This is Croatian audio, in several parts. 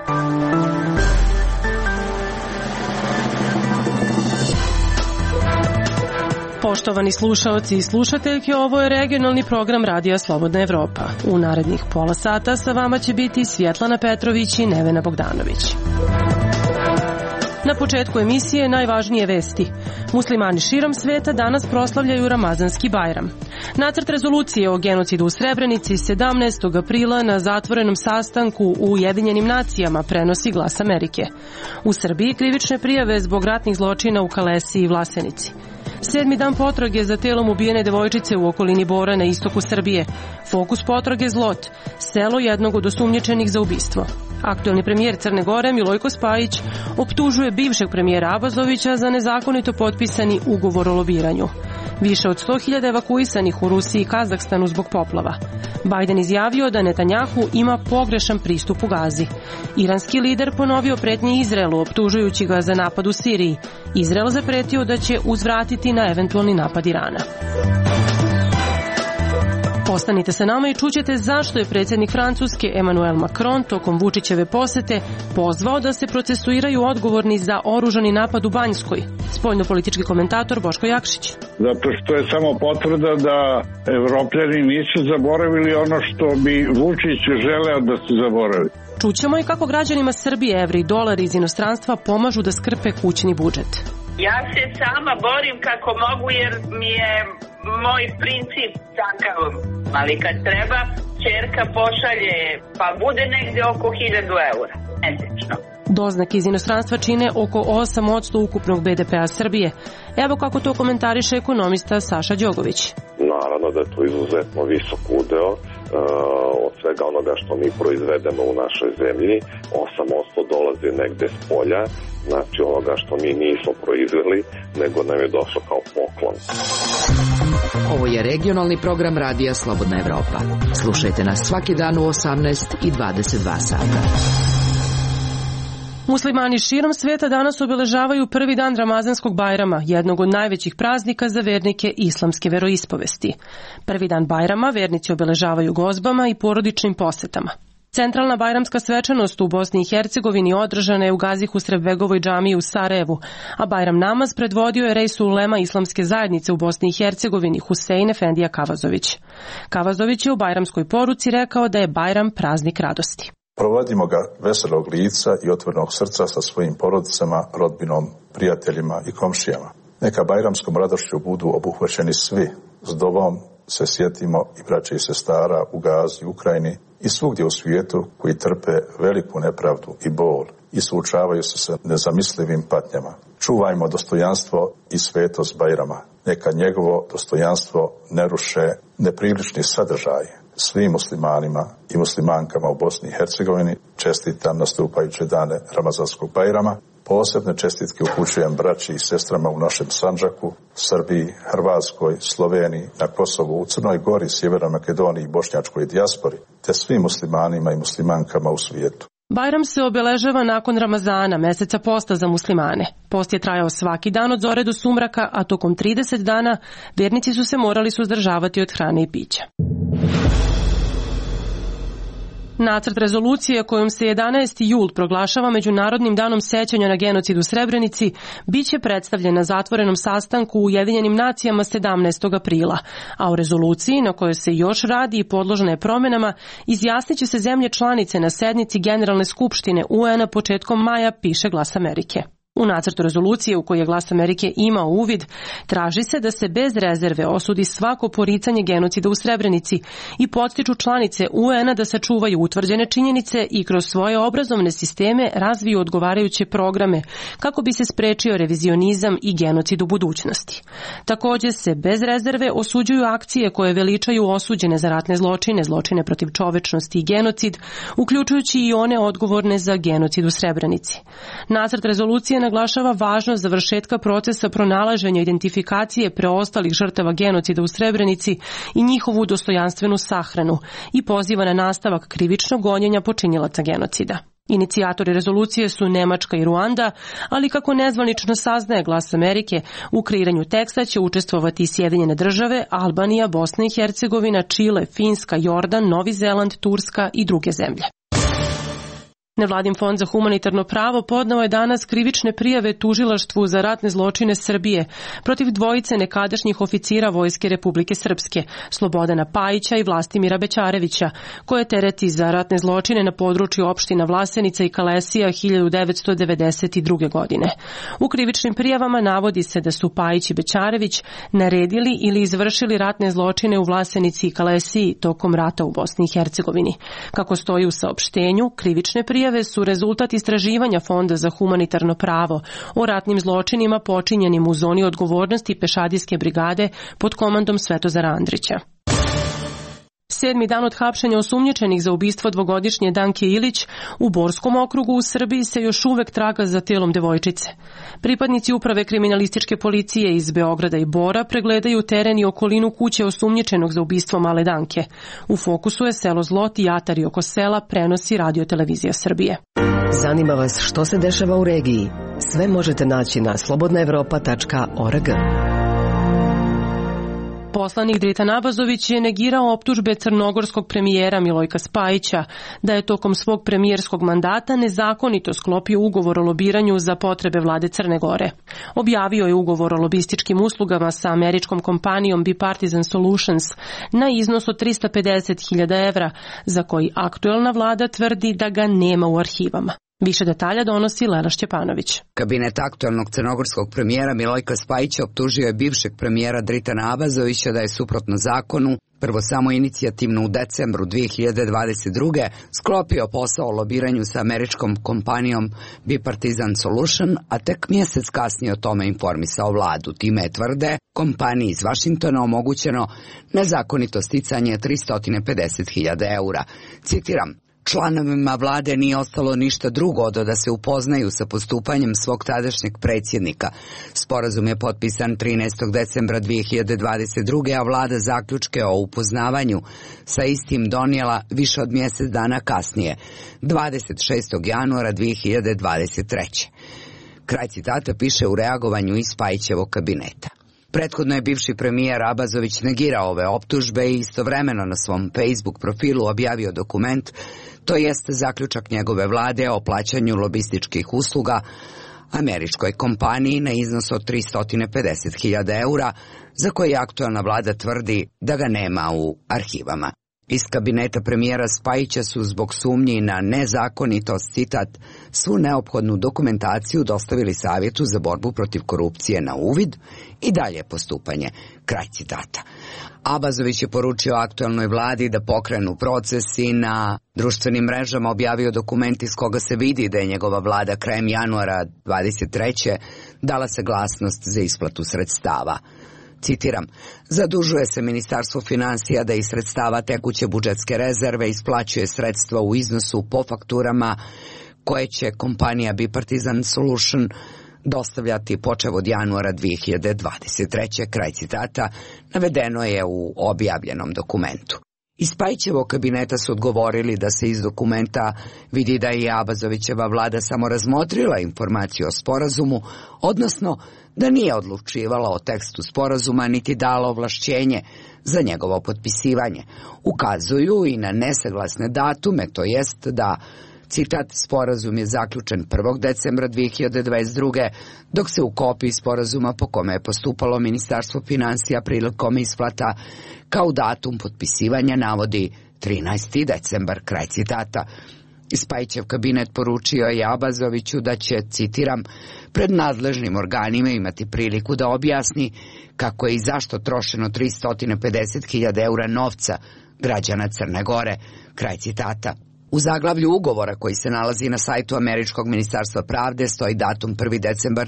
Poštovani slušaoci i slušateljke, ovo je regionalni program Radija Slobodna Evropa. U narednih pola sata sa vama će biti Svjetlana Petrović i Nevena Bogdanović. Na početku emisije najvažnije vesti. Muslimani širom sveta danas proslavljaju Ramazanski Bajram. Nacrt rezolucije o genocidu u Srebrenici 17. aprila na zatvorenom sastanku u Ujedinjenim nacijama prenosi Glas Amerike. U Srbiji krivične prijave zbog ratnih zločina u Kalesi i Vlasenici. 7. dan potrage za telom ubijene devojčice u okolini Bora na istoku Srbije. Fokus potrage Zlot, selo jednog od osumnjičenih za ubistvo. Aktuelni premijer Crne Gore Milojko Spajić optužuje bivšeg premijera Abazovića za nezakonito potpisani ugovor o lobiranju. Više od 100.000 evakuisanih u Rusiji i Kazahstanu zbog poplava. Biden izjavio da Netanjahu ima pogrešan pristup u Gazi. Iranski lider ponovio pretnje Izraelu optužujući ga za napad u Siriji. Izrael zapretio da će uzvratiti na eventualni napad Irana. Ostanite sa nama i čućete zašto je predsjednik Francuske Emmanuel Macron tokom Vučićeve posete pozvao da se procesuiraju odgovorni za oružani napad u Banjskoj. Spoljnopolitički komentator Boško Jakšić. Zato što je samo potvrda da Evropljani nisu zaboravili ono što bi Vučić želeo da se zaboravi. Čućemo i kako građanima Srbije evri i dolari iz inostranstva pomažu da skrpe kućni budžet. Ja se sama borim kako mogu jer mi je moj princip takav, ali kad treba, ćerka pošalje, pa bude negde oko 1.000 eura, mesečno. Doznake iz inostranstva čine oko 8% ukupnog BDP-a Srbije. Evo kako to komentariše ekonomista Saša Đogović. Naravno da je to izuzetno visok udeo od svega onoga što mi proizvedemo u našoj zemlji. 8% dolazi negde s polja, znači onoga što mi nismo proizveli, nego nam je došlo kao poklon. Ovo je regionalni program Radija Slobodna Evropa. Slušajte nas svaki dan u 18 i 22 sata. Muslimani širom sveta danas obeležavaju prvi dan Ramazanskog Bajrama, jednog od najvećih praznika za vernike islamske veroispovesti. Prvi dan Bajrama vernici obeležavaju gozbama i porodičnim posetama. Centralna bajramska svečanost u Bosni i Hercegovini održana je u Gazi Husrevbegovoj džamiji u Sarajevu, a Bajram namaz predvodio je Reisul Ulema islamske zajednice u Bosni i Hercegovini Husein Efendija Kavazović. Kavazović je u bajramskoj poruci rekao da je Bajram praznik radosti. Provodimo ga veselog lica i otvorenog srca sa svojim porodicama, rodbinom, prijateljima i komšijama. Neka bajramskom radošću budu obuhvaćeni svi. S dovom se sjetimo i braće i sestara u Gazi, Ukrajini i svugdje u svijetu koji trpe veliku nepravdu i bol i suočavaju se sa nezamislivim patnjama. Čuvajmo dostojanstvo i svetost Bajrama. Neka njegovo dostojanstvo ne ruše neprilični sadržaj. Svim muslimanima i muslimankama u Bosni i Hercegovini čestitam nastupajuće dane Ramazanskog Bajrama. Posebne čestitke upućujem braći i sestrama u našem Sandžaku, Srbiji, Hrvatskoj, Sloveniji, na Kosovu, u Crnoj Gori, Sjevernoj Makedoniji i bošnjačkoj dijaspori, te svim muslimanima i muslimankama u svijetu. Bajram se obeležava nakon Ramazana, meseca posta za muslimane. Post je trajao svaki dan od zore do sumraka, a tokom 30 dana vernici su se morali suzdržavati od hrane i pića. Nacrt rezolucije kojom se 11. jul proglašava Međunarodnim danom sećanja na genocid u Srebrenici biće predstavljen na zatvorenom sastanku u Ujedinjenim nacijama 17. aprila, a u rezoluciji na kojoj se još radi i podložena je promjenama izjasnit će se zemlje članice na sednici Generalne skupštine UN-a početkom maja, piše Glas Amerike. U nacrtu rezolucije u kojoj je Glas Amerike imao uvid, traži se da se bez rezerve osudi svako poricanje genocida u Srebrenici i podstiču članice UN-a da sačuvaju utvrđene činjenice i kroz svoje obrazovne sisteme razviju odgovarajuće programe kako bi se sprečio revizionizam i genocid u budućnosti. Također se bez rezerve osuđuju akcije koje veličaju osuđene za ratne zločine, zločine protiv čovečnosti i genocid, uključujući i one odgovorne za genocid u Srebrenici. Nacrt rezolucije naglašava važnost završetka procesa pronalaženja identifikacije preostalih žrtava genocida u Srebrenici i njihovu dostojanstvenu sahranu i poziva na nastavak krivičnog gonjenja počinilaca genocida. Inicijatori rezolucije su Nemačka i Ruanda, ali kako nezvanično saznaje Glas Amerike, u kreiranju teksta će učestvovati i Sjedinjene države, Albanija, Bosna i Hercegovina, Čile, Finska, Jordan, Novi Zeland, Turska i druge zemlje. Nevladin fond za humanitarno pravo podneo je danas krivične prijave Tužilaštvu za ratne zločine Srbije protiv dvojice nekadašnjih oficira Vojske Republike Srpske, Slobodana Pajića i Vlastimira Bećarevića, koje tereti za ratne zločine na području opština Vlasenica i Kalesija 1992. godine. U krivičnim prijavama navodi se da su Pajić i Bećarević naredili ili izvršili ratne zločine u Vlasenici i Kalesiji tokom rata u Bosni i Hercegovini. Kako stoji u saopštenju, krivične prijave su rezultat istraživanja Fonda za humanitarno pravo o ratnim zločinima počinjenim u zoni odgovornosti Pešadijske brigade pod komandom Svetozara Andrića. 7. dan od hapšenja osumnjičenih za ubistvo dvogodišnje Danke Ilić u Borskom okrugu u Srbiji se još uvek traga za telom devojčice. Pripadnici uprave kriminalističke policije iz Beograda i Bora pregledaju teren i okolinu kuće osumnjičenog za ubistvo male Danke. U fokusu je selo Zlot i atari oko sela, prenosi Radio-televizija Srbije. Zanima vas što se dešava u regiji? Sve možete naći na slobodnaevropa.org. Poslanik Dritan Abazović je negirao optužbe crnogorskog premijera Milojka Spajića da je tokom svog premijerskog mandata nezakonito sklopio ugovor o lobiranju za potrebe vlade Crne Gore. Objavio je ugovor o lobističkim uslugama sa američkom kompanijom Bipartisan Solutions na iznos od 350.000 evra, za koji aktuelna vlada tvrdi da ga nema u arhivama. Više detalja donosi Lela Šćepanović. Kabinet aktualnog crnogorskog premijera Milojka Spajića optužio je bivšeg premijera Dritana Abazovića da je suprotno zakonu, prvo samo inicijativno u decembru 2022. sklopio posao o lobiranju sa američkom kompanijom Bipartisan Solution, a tek mjesec kasnije o tome informisao vladu. Time je, tvrde, kompaniji iz Vašingtona omogućeno nezakonito sticanje 350.000 eura. Citiram: članovima vlade nije ostalo ništa drugo do da se upoznaju sa postupanjem svog tadašnjeg predsjednika. Sporazum je potpisan 13. decembra 2022. a vlada zaključke o upoznavanju sa istim donijela više od mjesec dana kasnije, 26. januara 2023. Kraj citata piše u reagovanju iz Spajićevog kabineta. Prethodno je bivši premijer Abazović negirao ove optužbe i istovremeno na svom Facebook profilu objavio dokument, to jest zaključak njegove vlade o plaćanju lobističkih usluga američkoj kompaniji na iznos od 350.000 eura, za koji aktualna vlada tvrdi da ga nema u arhivama. Iz kabineta premijera Spajića su zbog sumnji na nezakonitost, citat, svu neophodnu dokumentaciju dostavili Savjetu za borbu protiv korupcije na uvid i dalje postupanje, kraj citata. Abazović je poručio aktualnoj vladi da pokrenu proces i na društvenim mrežama objavio dokument iz koga se vidi da je njegova vlada krajem januara 23. dala saglasnost za isplatu sredstava. Citiram: zadužuje se Ministarstvo finansija da iz sredstava tekuće budžetske rezerve isplaćuje sredstva u iznosu po fakturama koje će kompanija Bipartisan Solution dostavljati počev od januara 2023. Kraj citata, navedeno je u objavljenom dokumentu. Iz Spajićevog kabineta su odgovorili da se iz dokumenta vidi da je Abazovićeva vlada samo razmotrila informaciju o sporazumu, odnosno da nije odlučivala o tekstu sporazuma niti dala ovlašćenje za njegovo potpisivanje. Ukazuju i na nesaglasne datume, to jest da, citat, sporazum je zaključen 1. decembra 2022. dok se u kopiji sporazuma po kome je postupalo Ministarstvo finansija prilikom isplata kao datum potpisivanja navodi 13. decembar, kraj citata. Spajićev kabinet poručio je Abazoviću da će, citiram, pred nadležnim organima imati priliku da objasni kako je i zašto trošeno 350.000 eura novca građana Crne Gore, kraj citata. U zaglavlju ugovora koji se nalazi na sajtu američkog ministarstva pravde stoji datum 1. decembar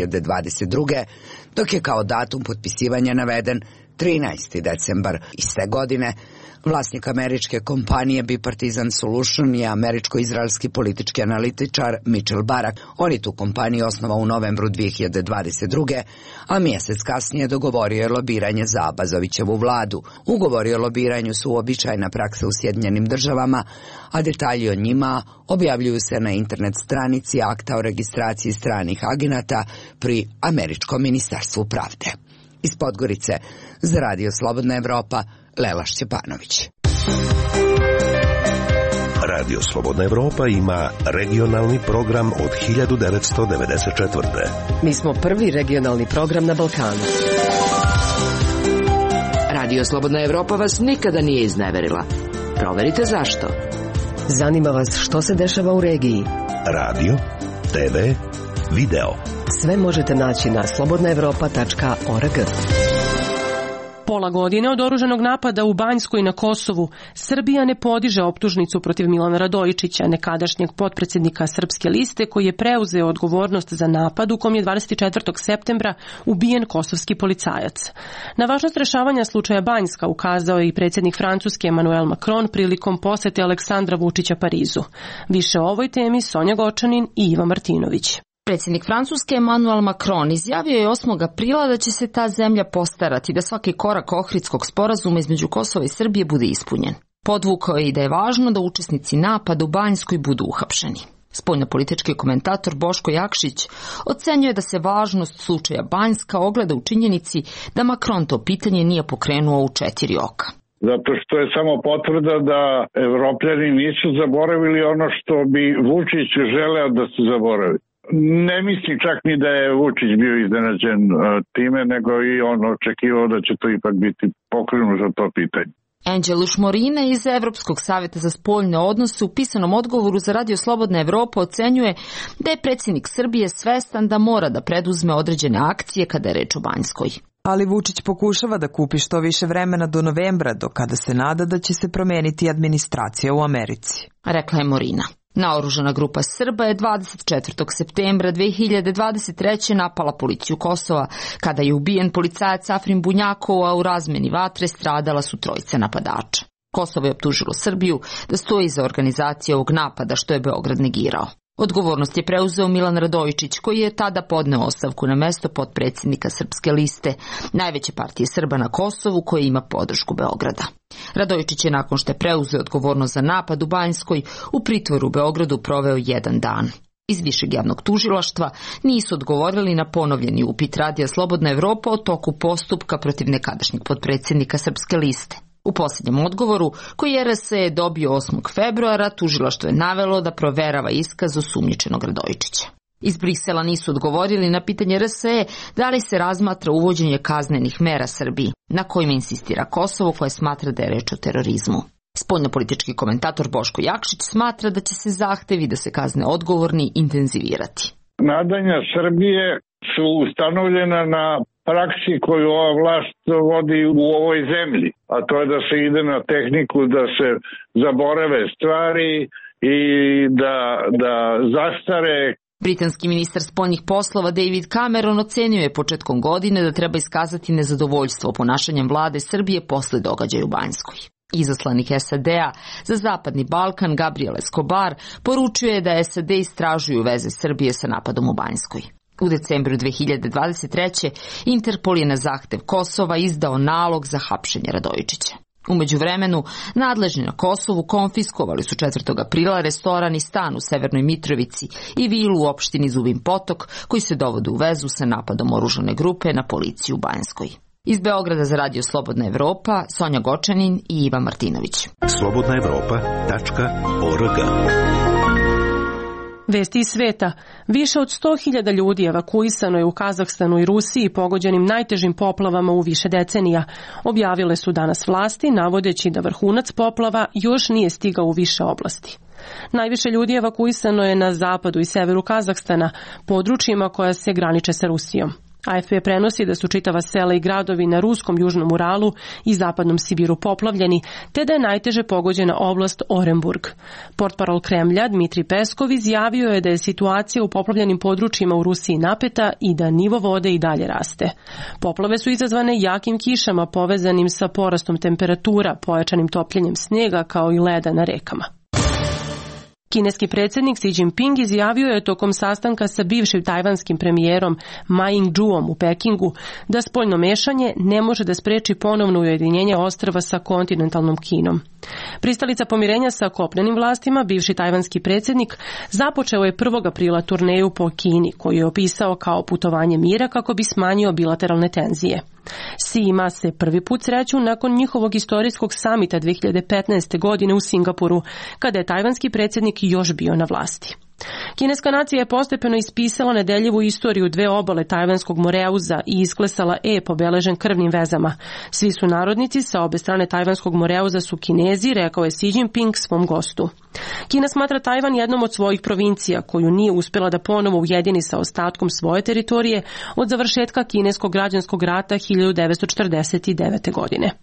2022. dok je kao datum potpisivanja naveden 13. decembar iste godine. Vlasnik američke kompanije Bipartisan Solution je američko-izraelski politički analitičar Mitchell Barak. On je tu kompaniju osnovao u novembru 2022. a mjesec kasnije dogovorio je lobiranje za Abazovićevu vladu. Ugovori o lobiranju su uobičajena praksa u Sjedinjenim Državama, a detalji o njima objavljuju se na internet stranici akta o registraciji stranih agenata pri američkom ministarstvu pravde. Iz Podgorice za Radio Slobodna Evropa, Lela Šćepanović. Radio Slobodna Evropa ima regionalni program od 1994. Mi smo prvi regionalni program na Balkanu. Radio Slobodna Evropa vas nikada nije izneverila. Proverite zašto. Zanima vas što se dešava u regiji. Radio, TV, video. Sve možete naći na slobodnaevropa.org. Pola godine od oružanog napada u Banjskoj i na Kosovu, Srbija ne podiže optužnicu protiv Milana Radojičića, nekadašnjeg potpredsjednika Srpske liste, koji je preuzeo odgovornost za napad u kom je 24. septembra ubijen kosovski policajac. Na važnost rešavanja slučaja Banjska ukazao je i predsjednik Francuske Emmanuel Macron prilikom posete Aleksandra Vučića Parizu. Više o ovoj temi Sonja Gočanin i Iva Martinović. Predsjednik Francuske Emmanuel Macron izjavio je 8. aprila da će se ta zemlja postarati da svaki korak Ohridskog sporazuma između Kosova i Srbije bude ispunjen. Podvukao je i da je važno da učesnici napada u Banjskoj budu uhapšeni. Spoljnopolitički komentator Boško Jakšić ocenjuje da se važnost slučaja Banjska ogleda u činjenici da Macron to pitanje nije pokrenuo u 4 oka. Zato što je samo potvrda da Evropljani nisu zaboravili ono što bi Vučić želeo da se zaboravi. Ne mislim čak ni da je Vučić bio iznenađen time, nego i on očekivao da će to ipak biti pokrenuto to pitanje. Anđeluš Morine iz Evropskog savjeta za spoljne odnose u pisanom odgovoru za Radio Slobodna Evropa ocenjuje da je predsjednik Srbije svestan da mora da preduzme određene akcije kada je reč o Banjskoj. Ali Vučić pokušava da kupi što više vremena do novembra, do kada se nada da će se promijeniti administracija u Americi. Rekla je Morina. Naoružana grupa Srba je 24. septembra 2023. napala policiju Kosova. Kada je ubijen policajac Afrin Bunjakov, a u razmeni vatre stradala su 3 napadača. Kosovo je optužilo Srbiju da stoji iza organizacije ovog napada, što je Beograd negirao. Odgovornost je preuzeo Milan Radojičić, koji je tada podneo ostavku na mesto potpredsjednika Srpske liste, najveće partije Srba na Kosovu, koje ima podršku Beograda. Radojičić je nakon što je preuzeo odgovornost za napad u Banjskoj u pritvoru u Beogradu proveo 1 dan. Iz Višeg javnog tužilaštva nisu odgovorili na ponovljeni upit Radija Slobodna Evropa o toku postupka protiv nekadašnjeg potpredsjednika Srpske liste. U posljednjem odgovoru, koji je RSE dobio 8. februara, tužilaštvo je navelo da proverava iskaz osumnjičenog Radojičića. Iz Brisela nisu odgovorili na pitanje RSE da li se razmatra uvođenje kaznenih mera Srbiji, na kojima insistira Kosovo, koje smatra da je reč o terorizmu. Spoljnopolitički komentator Boško Jakšić smatra da će se zahtevi da se kazne odgovorni intenzivirati. Nadanja Srbije su ustanovljena na praksi koju ova vlast vodi u ovoj zemlji, a to je da se ide na tehniku da se zaborave stvari i da zastare. Britanski ministar spoljnih poslova David Cameron ocenio je početkom godine da treba iskazati nezadovoljstvo ponašanjem vlade Srbije posle događaja u Banjskoj. Izaslanik SAD-a za Zapadni Balkan Gabriel Escobar poručio je da SAD istražuju veze Srbije sa napadom u Banjskoj. U decembru 2023. Interpol je na zahtev Kosova izdao nalog za hapšenje Radojičića. U međuvremenu, nadležni na Kosovu konfiskovali su 4. aprila restoran i stan u Severnoj Mitrovici i vilu u opštini Zubin Potok, koji se dovode u vezu sa napadom oružane grupe na policiju u Banjskoj. Iz Beograda za Radio Slobodna Evropa, Sonja Gočanin i Iva Martinović. slobodnaevropa.org. Vesti iz sveta. Više od 100.000 ljudi evakuisano je u Kazahstanu i Rusiji pogođenim najtežim poplavama u više decenija. Objavile su danas vlasti, navodeći da vrhunac poplava još nije stigao u više oblasti. Najviše ljudi evakuisano je na zapadu i severu Kazahstana, područjima koja se graniče sa Rusijom. AFP prenosi da su čitava sela i gradovi na ruskom južnom Uralu i zapadnom Sibiru poplavljeni, te da je najteže pogođena oblast Orenburg. Portparol Kremlja Dmitri Peskov izjavio je da je situacija u poplavljenim područjima u Rusiji napeta i da nivo vode i dalje raste. Poplave su izazvane jakim kišama povezanim sa porastom temperatura, pojačanim topljenjem snijega kao i leda na rekama. Kineski predsjednik Xi Jinping izjavio je tokom sastanka sa bivšim tajvanskim premijerom Ma Ying-jeom u Pekingu da spoljno mešanje ne može da spreči ponovno ujedinjenje ostrva sa kontinentalnom Kinom. Pristalica pomirenja sa kopnenim vlastima, bivši tajvanski predsjednik, započeo je 1. aprila turneju po Kini, koju je opisao kao putovanje mira kako bi smanjio bilateralne tenzije. Sima se prvi put sreću nakon njihovog istorijskog samita 2015. godine u Singapuru, kada je tajvanski predsjednik još bio na vlasti. Kineska nacija je postepeno ispisala nedeljivu istoriju dve obale tajvanskog Moreuza i isklesala ep obeležen krvnim vezama. Svi su narodnici sa obe strane tajvanskog Moreuza su Kinezi, rekao je Xi Jinping svom gostu. Kina smatra Tajvan jednom od svojih provincija koju nije uspjela da ponovo ujedini sa ostatkom svoje teritorije od završetka kineskog građanskog rata 1949. godine.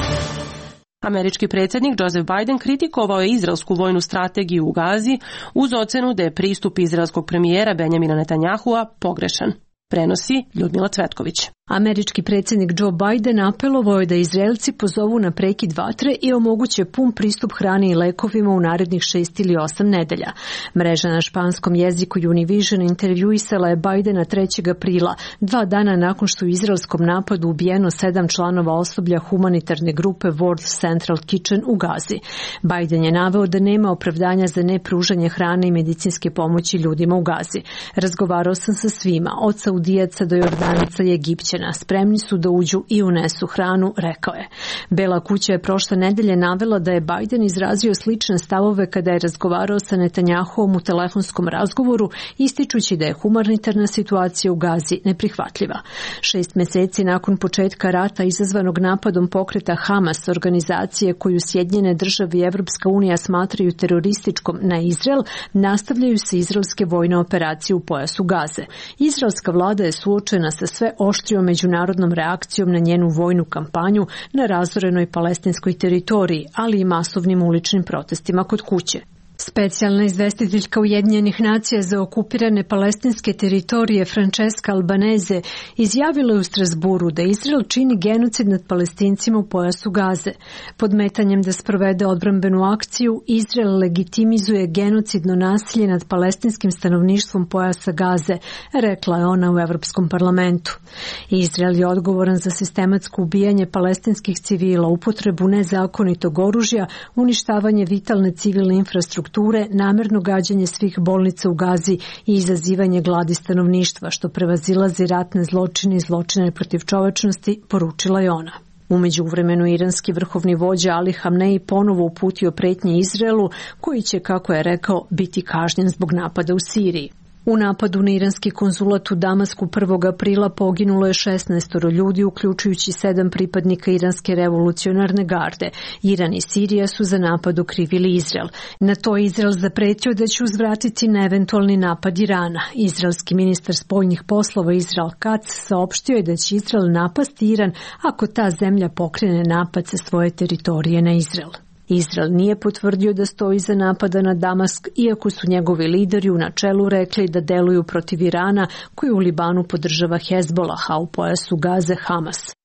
Američki predsjednik Joseph Biden kritikovao je izraelsku vojnu strategiju u Gazi uz ocenu da je pristup izraelskog premijera Benjamina Netanyahua pogrešan. Prenosi Ljudmila Cvetković. Američki predsjednik Joe Biden apelovao je da Izraelci pozovu na prekid vatre i omoguće pun pristup hrani i lekovima u narednih 6 ili 8 nedelja. Mreža na španskom jeziku Univision intervjuisala je Bidena 3. aprila, 2 dana nakon što u izraelskom napadu ubijeno 7 članova osoblja humanitarne grupe World Central Kitchen u Gazi. Biden je naveo da nema opravdanja za nepružanje hrane i medicinske pomoći ljudima u Gazi. Razgovarao sam sa svima, od Saudijaca do Jordanaca i Egipćana. Spremni su da uđu i unesu hranu, rekao je. Bela kuća je prošle nedelje navela da je Biden izrazio slične stavove kada je razgovarao sa Netanjahuom u telefonskom razgovoru, ističući da je humanitarna situacija u Gazi neprihvatljiva. 6 meseci nakon početka rata izazvanog napadom pokreta Hamas, organizacije koju Sjedinjene države i Evropska unija smatraju terorističkom na Izrael, nastavljaju se izraelske vojne operacije u pojasu Gaze. Izraelska vlada je suočena sa sve oštrijom međunarodnom reakcijom na njenu vojnu kampanju na razorenoj palestinskoj teritoriji, ali i masovnim uličnim protestima kod kuće. Specijalna izvestiteljka Ujedinjenih nacija za okupirane palestinske teritorije Francesca Albanese izjavila je u Strasburu da Izrael čini genocid nad Palestincima u pojasu Gaze. Podmetanjem da sprovede odbrambenu akciju, Izrael legitimizuje genocidno nasilje nad palestinskim stanovništvom pojasa Gaze, rekla je ona u Evropskom parlamentu. Izrael je odgovoran za sistematsko ubijanje palestinskih civila, upotrebu nezakonitog oružja, uništavanje vitalne civilne infrastrukture, namerno gađanje svih bolnica u Gazi i izazivanje gladi stanovništva, što prevazilazi ratne zločine i zločine protiv čovečnosti, poručila je ona. U međuvremenu iranski vrhovni vođa Ali Hamnei ponovo uputio pretnje Izraelu, koji će, kako je rekao, biti kažnjen zbog napada u Siriji. U napadu na iranski konzulat u Damasku 1. aprila poginulo je 16 ljudi, uključujući 7 pripadnika iranske revolucionarne garde. Iran i Sirija su za napad okrivili Izrael. Na to je Izrael zapretio da će uzvratiti na eventualni napad Irana. Izraelski ministar spoljnih poslova Israel Katz saopštio je da će Izrael napasti Iran ako ta zemlja pokrene napad sa svoje teritorije na Izrael. Izrael nije potvrdio da stoji iza napada na Damask, iako su njegovi lideri u načelu rekli da deluju protiv Irana, koji u Libanu podržava Hezbollah, a u pojasu Gaze Hamas.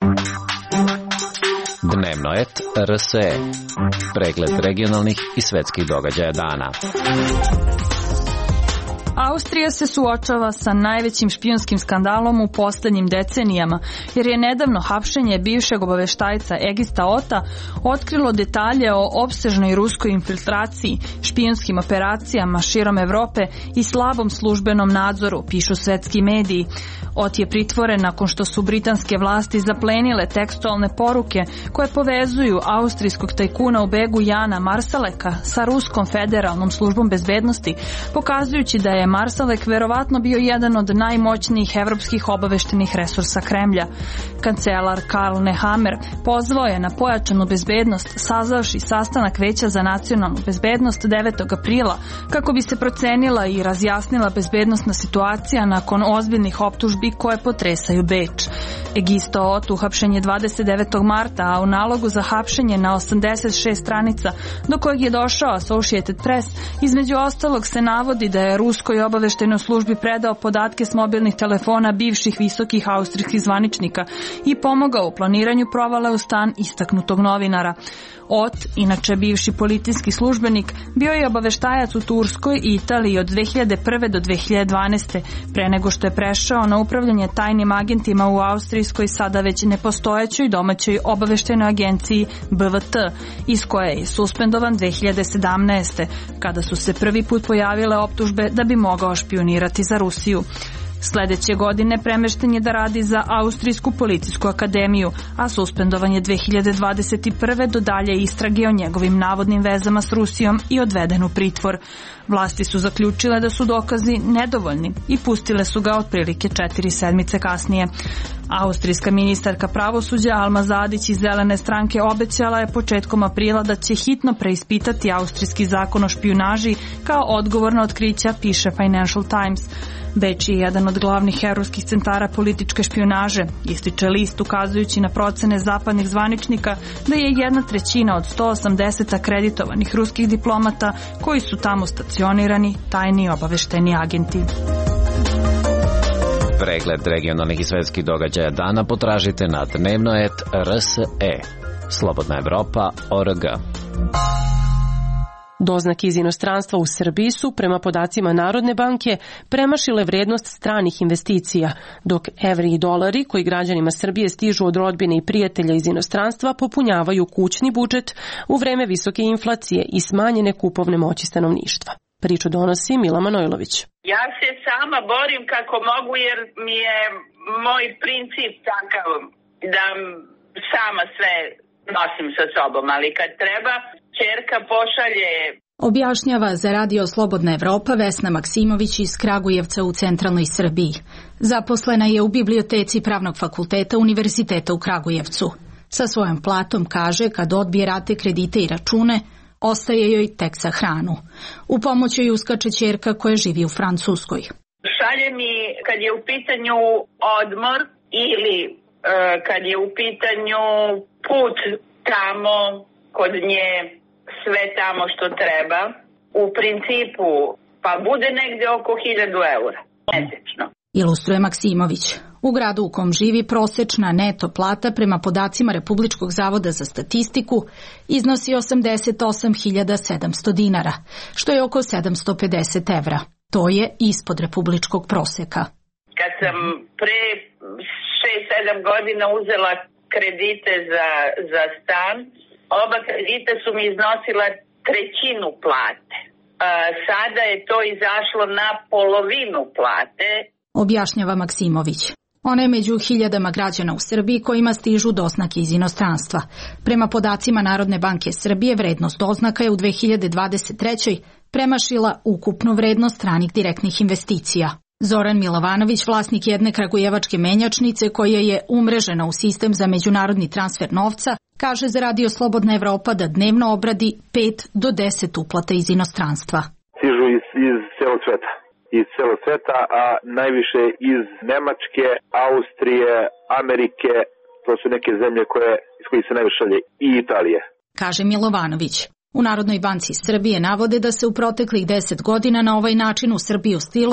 Dnevno et RSE. Pregled regionalnih i svetskih događaja dana. Austrija se suočava sa najvećim špijunskim skandalom u poslednjim decenijama, jer je nedavno hapšenje bivšeg obaveštajca Egista Ota otkrilo detalje o opsežnoj ruskoj infiltraciji, špijunskim operacijama širom Evrope i slabom službenom nadzoru, pišu svetski mediji. Ot je pritvoren nakon što su britanske vlasti zaplenile tekstualne poruke koje povezuju austrijskog tajkuna u begu Jana Marsaleka sa Ruskom federalnom službom bezbednosti, pokazujući da je Marsalek verovatno bio jedan od najmoćnijih evropskih obaveštenih resursa Kremlja. Kancelar Karl Nehammer pozvao je na pojačanu bezbednost, sazvavši sastanak Veća za nacionalnu bezbednost 9. aprila kako bi se procenila i razjasnila bezbednosna situacija nakon ozbiljnih optužbi koje potresaju Beč. Egisto Ot uhapšen je 29. marta, a u nalogu za hapšenje na 86 stranica do kojeg je došao Associated Press, između ostalog se navodi da je ruskoj obaveštajnoj službi predao podatke s mobilnih telefona bivših visokih austrijskih zvaničnika i pomogao u planiranju provale u stan istaknutog novinara. Ot, inače bivši policijski službenik, bio je obaveštajac u Turskoj i Italiji od 2001. do 2012. pre nego što je prešao na upravljanje tajnim agentima u austrijskoj, sada već nepostojećoj domaćoj obaveštajnoj agenciji BVT, iz koje je suspendovan 2017. kada su se prvi put pojavile optužbe da bi mogao špijunirati za Rusiju. Sledeće godine premešten je da radi za Austrijsku policijsku akademiju, a suspendovan je 2021. do dalje istrage o njegovim navodnim vezama s Rusijom i odveden u pritvor. Vlasti su zaključile da su dokazi nedovoljni i pustile su ga otprilike 4 sedmice kasnije. Austrijska ministarka pravosuđa Alma Zadić iz Zelene stranke obećala je početkom aprila da će hitno preispitati austrijski zakon o špijunaži kao odgovor na otkrića, piše Financial Times. Beč je jedan od glavnih europskih centara političke špijunaže, ističe list ukazujući na procene zapadnih zvaničnika da je 1/3 od 180 akreditovanih ruskih diplomata koji su tamo stacionirani tajni obavešteni agenti. Pregled regionalnih i svetskih događaja dana potražite na dnevno.rs.e. Slobodna Evropa.org. Doznake iz inostranstva u Srbiji su, prema podacima Narodne banke, premašile vrednost stranih investicija, dok evri i dolari, koji građanima Srbije stižu od rodbine i prijatelja iz inostranstva, popunjavaju kućni budžet u vreme visoke inflacije i smanjene kupovne moći stanovništva. Priču donosi Mila Manojlović. Ja se sama borim kako mogu jer mi je moj princip takav da sama sve nosim sa sobom, ali kad treba, ćerka pošalje. Objašnjava za Radio Slobodna Evropa Vesna Maksimović iz Kragujevca u centralnoj Srbiji. Zaposlena je u biblioteci Pravnog fakulteta Univerziteta u Kragujevcu. Sa svojom platom, kaže, kad odbije rate kredite i račune, ostaje joj tek za hranu. U pomoć joj uskače ćerka koja živi u Francuskoj. Šalje mi kad je u pitanju odmor ili kad je u pitanju put tamo kod nje, sve tamo što treba. U principu pa bude negde oko 1000 eura mesečno. Ilustruje Maksimović. U gradu u kom živi prosečna neto plata prema podacima Republičkog zavoda za statistiku iznosi 88.700 dinara, što je oko 750 evra. To je ispod republičkog proseka. Kad sam pre 6-7 godina uzela kredite za stan, oba kredita su mi iznosila 1/3 plate. Sada je to izašlo na polovinu plate. Objašnjava Maksimović. Ona je među hiljadama građana u Srbiji kojima stižu doznake iz inostranstva. Prema podacima Narodne banke Srbije, vrednost doznaka je u 2023. premašila ukupnu vrednost stranih direktnih investicija. Zoran Milovanović, vlasnik jedne kragujevačke menjačnice koja je umrežena u sistem za međunarodni transfer novca, kaže za Radio Slobodna Evropa da dnevno obradi 5 do 10 uplata iz inostranstva. Stižu iz celog sveta. Iz celog sveta, a najviše iz Nemačke, Austrije, Amerike, to su neke zemlje iz kojih se najviše šalje, i Italije. Kaže Milovanović. U Narodnoj banci Srbije navode da se u proteklih 10 godina na ovaj način u Srbiju stilo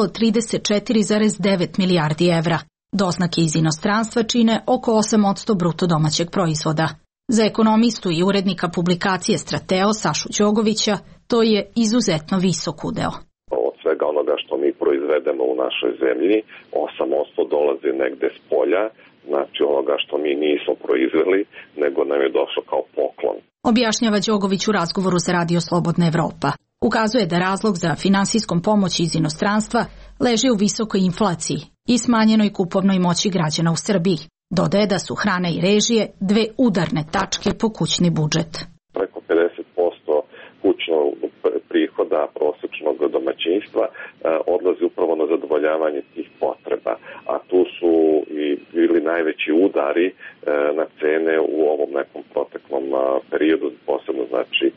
34,9 milijardi evra. Doznake iz inostranstva čine oko 8% bruto domaćeg proizvoda. Za ekonomistu i urednika publikacije Strateo Sašu Đogovića to je izuzetno visok udeo. Od svega onoga što mi proizvedemo u našoj zemlji, 8% dolazi negde s polja, znači onoga što mi nismo proizveli, nego nam je došlo kao poklon. Objašnjava Đogović u razgovoru za Radio Slobodna Evropa. Ukazuje da razlog za finansijskom pomoći iz inostranstva leži u visokoj inflaciji i smanjenoj kupovnoj moći građana u Srbiji. Dodaje da su hrana i režije dve udarne tačke po kućni budžet. Preko 50% kućnog prihoda prosječnog domaćinstva odlazi upravo na zadovoljavanje tih potreba, a tu su i bili najveći udari na cene u ovom nekom proteklom periodu, posebno znači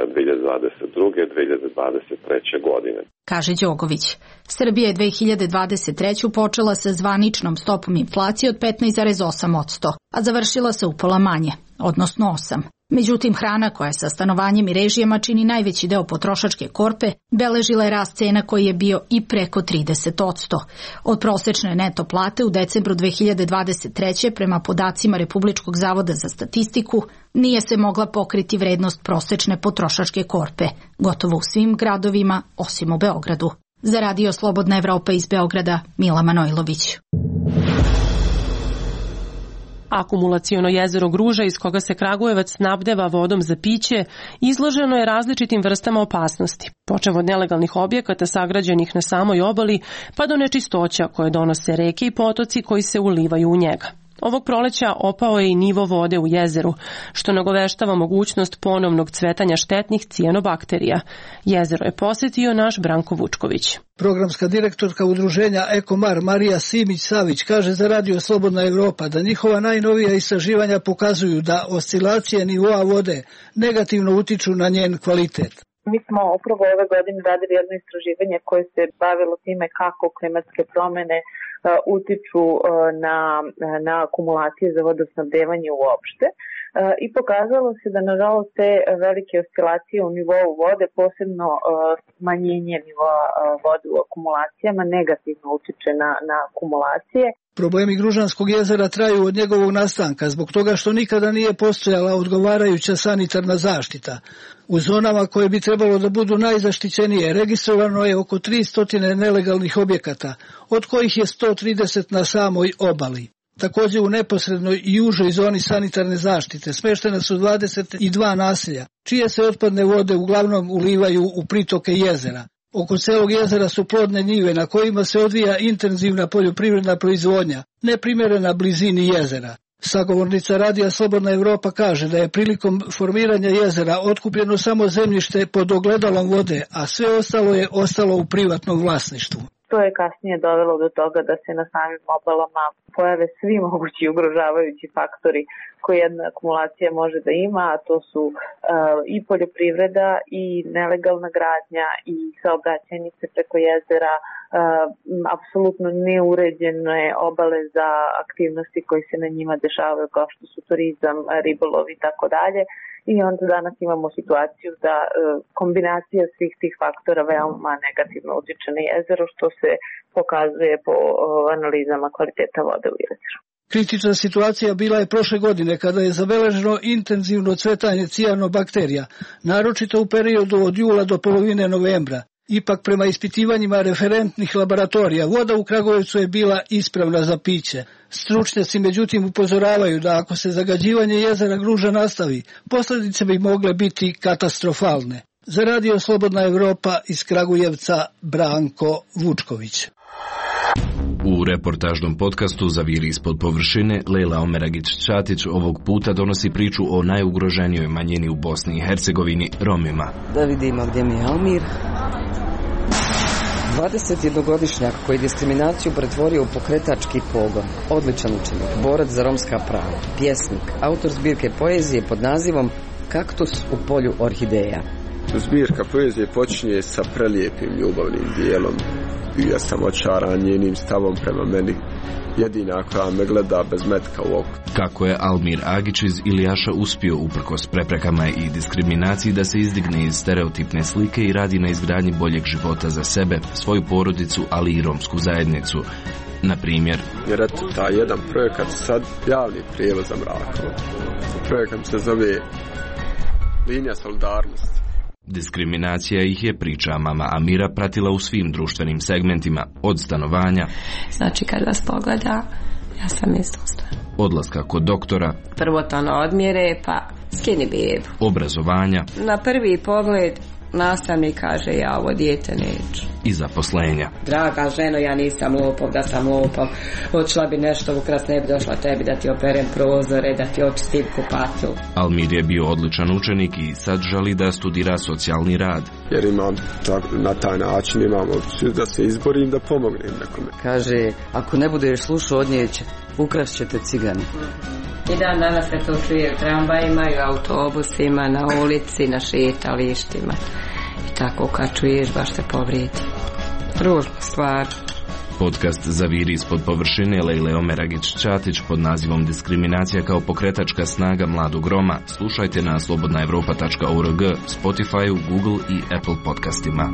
2022. 2023. godine. Kaže Đogović, Srbija je 2023. počela sa zvaničnom stopom inflacije od 15,8%, a završila se upola manje, odnosno 8%. Međutim, hrana koja sa stanovanjem i režijama čini najveći deo potrošačke korpe, beležila je rast cena koji je bio i preko 30%. Od prosečne neto plate u decembru 2023. prema podacima Republičkog zavoda za statistiku nije se mogla pokriti vrednost prosečne potrošačke korpe, gotovo u svim gradovima osim u Beogradu. Za Radio Slobodna Evropa iz Beograda, Mila Manojlović. Akumulaciono jezero Gruža, iz koga se Kragujevac snabdeva vodom za piće, izloženo je različitim vrstama opasnosti, počev od nelegalnih objekata sagrađenih na samoj obali, pa do nečistoća koje donose reke i potoci koji se ulivaju u njega. Ovog proleća opao je i nivo vode u jezeru, što nagoveštava mogućnost ponovnog cvetanja štetnih cijanobakterija. Jezero je posetio naš Branko Vučković. Programska direktorka udruženja Ekomar Marija Simić-Savić kaže za Radio Slobodna Evropa da njihova najnovija istraživanja pokazuju da oscilacije nivoa vode negativno utiču na njen kvalitet. Mi smo upravo ove godine radili jedno istraživanje koje se bavilo time kako klimatske promene utiču na akumulacije za vodosnabdevanje uopšte i pokazalo se da nažalost te velike oscilacije u nivou vode, posebno smanjenje nivoa vode u akumulacijama, negativno utiče na akumulacije. Problemi Gružanskog jezera traju od njegovog nastanka zbog toga što nikada nije postojala odgovarajuća sanitarna zaštita. U zonama koje bi trebalo da budu najzaštićenije registrovano je oko 300 nelegalnih objekata, od kojih je 130 na samoj obali. Također u neposrednoj i užoj zoni sanitarne zaštite smeštena su 22 naselja, čije se otpadne vode uglavnom ulivaju u pritoke jezera. Oko celog jezera su plodne njive na kojima se odvija intenzivna poljoprivredna proizvodnja, neprimjerena blizini jezera. Sagovornica Radija Slobodna Evropa kaže da je prilikom formiranja jezera otkupljeno samo zemljište pod ogledalom vode, a sve ostalo je ostalo u privatnom vlasništvu. To je kasnije dovelo do toga da se na samim obalama pojave svi mogući ugrožavajući faktori koje jedna akumulacija može da ima, a to su i poljoprivreda i nelegalna gradnja i saobraćajnice preko jezera, apsolutno neuređene obale za aktivnosti koje se na njima dešavaju kao što su turizam, ribolov i tako dalje. I onda danas imamo situaciju da kombinacija svih tih faktora veoma negativno utiče na jezero, što se pokazuje po analizama kvaliteta vode u jezeru. Kritična situacija bila je prošle godine kada je zabeleženo intenzivno cvetanje cijanobakterija, naročito u periodu od jula do polovine novembra. Ipak prema ispitivanjima referentnih laboratorija, voda u Kragujevcu je bila ispravna za piće. Stručnjaci međutim upozoravaju da ako se zagađivanje jezera Gruža nastavi, posljedice bi mogle biti katastrofalne. Za Radio Slobodna Evropa iz Kragujevca Branko Vučković. U reportažnom podcastu Zaviri ispod površine, Lejla Omeragić-Čatić ovog puta donosi priču o najugroženijoj manjini u Bosni i Hercegovini, Romima. Da vidimo gdje mi je Almir. 21-godišnjak koji diskriminaciju pretvorio u pokretački pogon, odličan učenik, borac za romska prava, pjesnik, autor zbirke poezije pod nazivom Kaktus u polju orhideja. Zbirka poezije počinje sa prelijepim ljubavnim dijelom i ja sam očaran njenim stavom prema meni, jedina koja me gleda bez metka u oku. Kako je Almir Agić iz Ilijaša uspio uprkos preprekama i diskriminaciji da se izdigne iz stereotipne slike i radi na izgradnji boljeg života za sebe, svoju porodicu, ali i romsku zajednicu. Na primjer, jer eto, taj jedan projekat sad javni prijevoz za Mrakovo. Projekat se zove Linija solidarnosti. Diskriminacija ih je, priča mama Amira, pratila u svim društvenim segmentima, od stanovanja. Znači kad vas pogleda, ja sam istostavna. Odlaska kod doktora. Prvo to na odmjere, pa skini bebu. Obrazovanja. Na prvi pogled nastavnik kaže ja ovo dijete neću. I zaposlenja. Draga ženo, ja nisam lopov, da sam lopov. Odšla bi nešto ukras, ne bi došla tebi da ti operem prozore, da ti očistim kupatlu. Almir je bio odličan učenik i sad želi da studira socijalni rad. Jer imam na taj način imam opciju da se izborim, da pomognem nekome. Kaže, ako ne budeš slušao od nje, ukrast ćete cigani. I dan danas se to čuje u tramvajima i autobusima, na ulici, na šetalištima. I tako kad čuješ, baš te povrijedi. Ružna stvar. Podcast Zaviri ispod površine Lejle Omeragić-Čatić pod nazivom Diskriminacija kao pokretačka snaga mladog Roma slušajte na slobodnaevropa.org, Spotify, Google i Apple podcastima.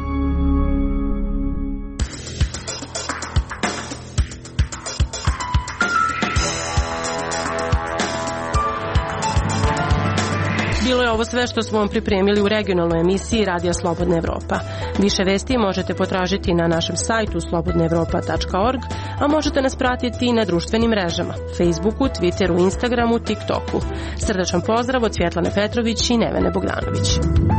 Bilo je ovo sve što smo vam pripremili u regionalnoj emisiji Radija Slobodna Evropa. Više vesti možete potražiti na našem sajtu slobodnaevropa.org, a možete nas pratiti i na društvenim mrežama, Facebooku, Twitteru, Instagramu, TikToku. Srdačan pozdrav od Svjetlane Petrović i Nevene Bogdanović.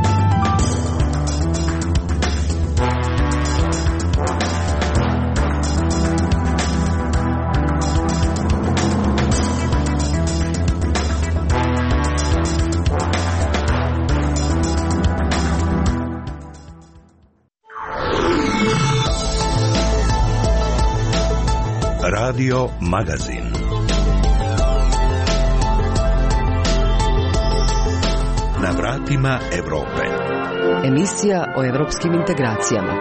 Radio Magazin. Na vratima Evrope. Emisija o evropskim integracijama.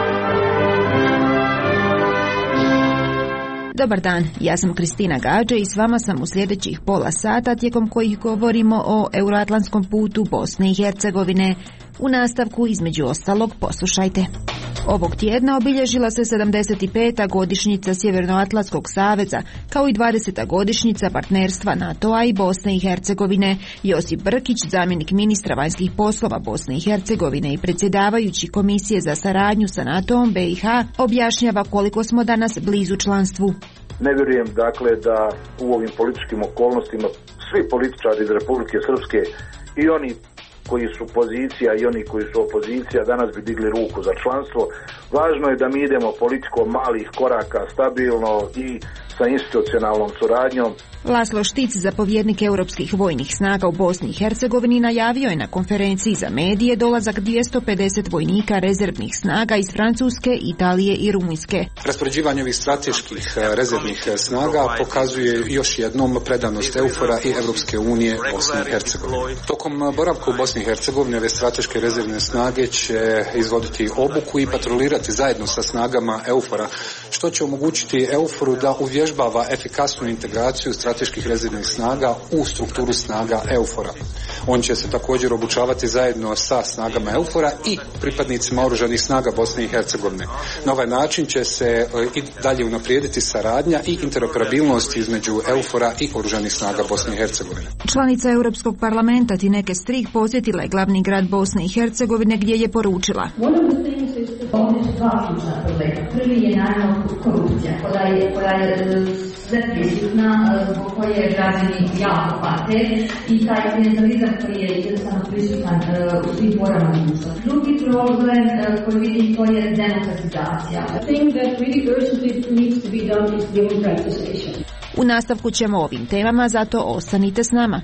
Dobar dan, ja sam Kristina Gađe i s vama sam u sljedećih pola sata tijekom kojih govorimo o euroatlantskom putu Bosne i Hercegovine. U nastavku, između ostalog, poslušajte. Ovog tjedna obilježila se 75. godišnjica Sjevernoatlantskog saveza, kao i 20. godišnjica partnerstva NATO-a i Bosne i Hercegovine. Josip Brkić, zamjenik ministra vanjskih poslova Bosne i Hercegovine i predsjedavajući Komisije za saradnju sa NATO-om BiH, objašnjava koliko smo danas blizu članstvu. Ne vjerujem dakle da u ovim političkim okolnostima svi političari iz Republike Srpske i oni koji su pozicija i oni koji su opozicija danas bi digli ruku za članstvo. Važno je da mi idemo politikom malih koraka, stabilno i sa institucionalnom suradnjom. Laslo Štic, zapovjednik europskih vojnih snaga u Bosni i Hercegovini, najavio je na konferenciji za medije dolazak 250 vojnika rezervnih snaga iz Francuske, Italije i Rumunjske. Raspoređivanje ovih strateških rezervnih snaga pokazuje još jednom predanost EUFOR-a i Europske unije Bosne i Hercegovine. Tokom boravka u Bosni i Hercegovini ove strateške rezervne snage će izvoditi obuku i patrolirati zajedno sa snagama EUFOR-a, što će omogućiti EUFOR-u da uvježbava efikasnu integraciju strateških rezervnih snaga u strukturu snaga EUFOR-a. On će se također obučavati zajedno sa snagama EUFOR-a i pripadnicima oružanih snaga Bosne i Hercegovine. Na ovaj način će se i dalje unaprijediti saradnja i interoperabilnost između EUFOR-a i oružanih snaga Bosne i Hercegovine. Članica Europskog parlamenta Tineke Strik posjetila je glavni grad Bosne i Hercegovine gdje je poručila: ovdje su dva ključna problema. Prvi je naravno korupcija, koja je sve prisutna, zbog koje građani jako pate i taj klijentelizam koji je jednostavno prisutan u svim porama društva. Drugi problem koji vidim to je demokratizacija. I think that really urgently needs to be done is democratization. U nastavku ćemo o ovim temama, zato ostanite s nama.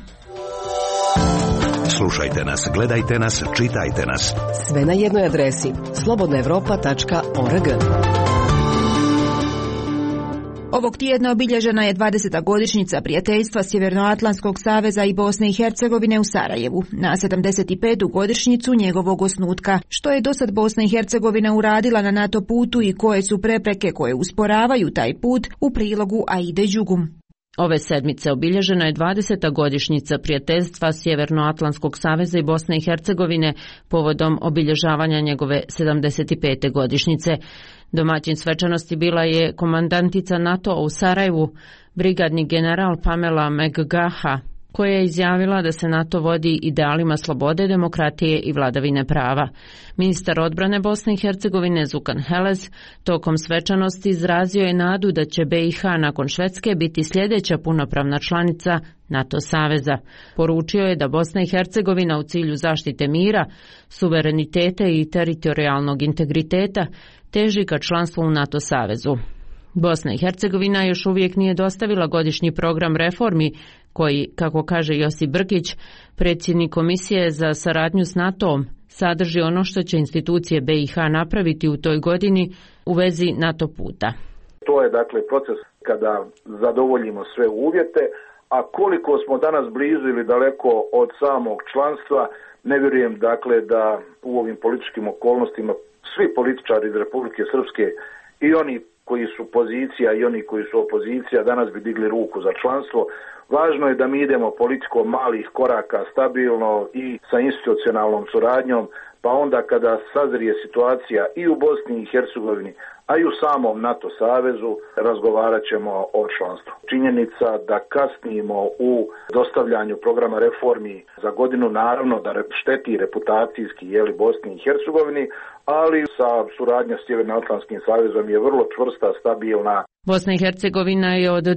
Slušajte nas, gledajte nas, čitajte nas. Sve na jednoj adresi slobodnaevropa.org. Ovog tjedna obilježena je 20. godišnjica prijateljstva Sjevernoatlantskog saveza i Bosne i Hercegovine u Sarajevu, na 75. godišnjicu njegovog osnutka. Što je dosad Bosna i Hercegovina uradila na NATO putu i koje su prepreke koje usporavaju taj put, u prilogu Aide Đugum. Ove sedmice obilježena je 20. godišnjica prijateljstva Sjevernoatlantskog saveza i Bosne i Hercegovine povodom obilježavanja njegove 75. godišnjice. Domaćin svečanosti bila je komandantica NATO u Sarajevu, brigadni general Pamela McGaha, koja je izjavila da se NATO vodi idealima slobode, demokratije i vladavine prava. Ministar odbrane Bosne i Hercegovine Zukan Helez tokom svečanosti izrazio je nadu da će BiH nakon Švedske biti sljedeća punopravna članica NATO saveza. Poručio je da Bosna i Hercegovina u cilju zaštite mira, suvereniteta i teritorijalnog integriteta teži ka članstvu u NATO savezu. Bosna i Hercegovina još uvijek nije dostavila godišnji program reformi koji, kako kaže Josip Brkić, predsjednik Komisije za saradnju s NATO-om, sadrži ono što će institucije BiH napraviti u toj godini u vezi NATO puta. To je dakle proces kada zadovoljimo sve uvjete, a koliko smo danas blizu ili daleko od samog članstva, ne vjerujem dakle da u ovim političkim okolnostima svi političari iz Republike Srpske i oni koji su pozicija i oni koji su opozicija danas bi digli ruku za članstvo. Važno je da mi idemo politikom malih koraka, stabilno i sa institucionalnom suradnjom, pa onda kada sazrije situacija i u Bosni i Hercegovini, a i u samom NATO savezu, razgovarat ćemo o članstvu. Činjenica da kasnimo u dostavljanju programa reformi za godinu, naravno da šteti reputacijski Bosni i Hercegovini, ali sa suradnja s Sjevernoatlantskim savezom je vrlo čvrsta, stabilna. Bosna i Hercegovina je od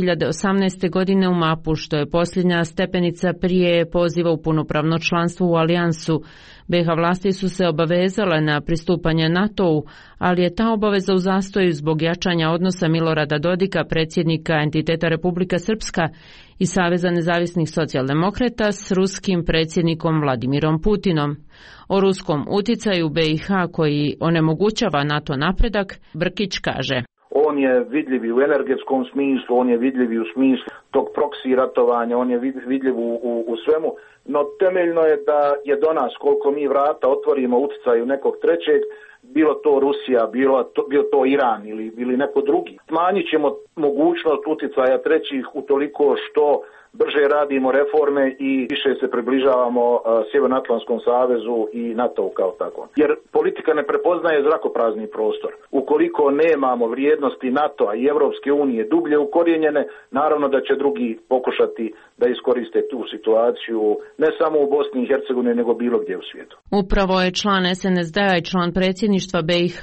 2018. godine u mapu, što je posljednja stepenica prije poziva u punopravno članstvo u alijansu. BiH vlasti su se obavezale na pristupanje NATO-u, ali je ta obaveza u zastoju zbog jačanja odnosa Milorada Dodika, predsjednika entiteta Republika Srpska i Saveza nezavisnih socijaldemokrata s ruskim predsjednikom Vladimirom Putinom. O ruskom uticaju BiH koji onemogućava NATO napredak, Brkić kaže: On je vidljiv i u energetskom smislu, on je vidljiv i u smislu tog proksi ratovanja, on je vidljiv u svemu, no temeljno je da je do nas, koliko mi vrata otvorimo uticaju nekog trećeg, bilo to Rusija, bilo to Iran ili neko drugi. Smanjit ćemo mogućnost uticaja trećih utoliko što brže radimo reforme i više se približavamo Sjevernoatlantskom savezu i NATO-u kao tako. Jer politika ne prepoznaje zrakoprazni prostor. Ukoliko nemamo vrijednosti NATO-a i Europske unije dublje ukorijenjene, naravno da će drugi pokušati da iskoriste tu situaciju ne samo u Bosni i Hercegovini, nego bilo gdje u svijetu. Upravo je član SNSD-a i član predsjedništva BiH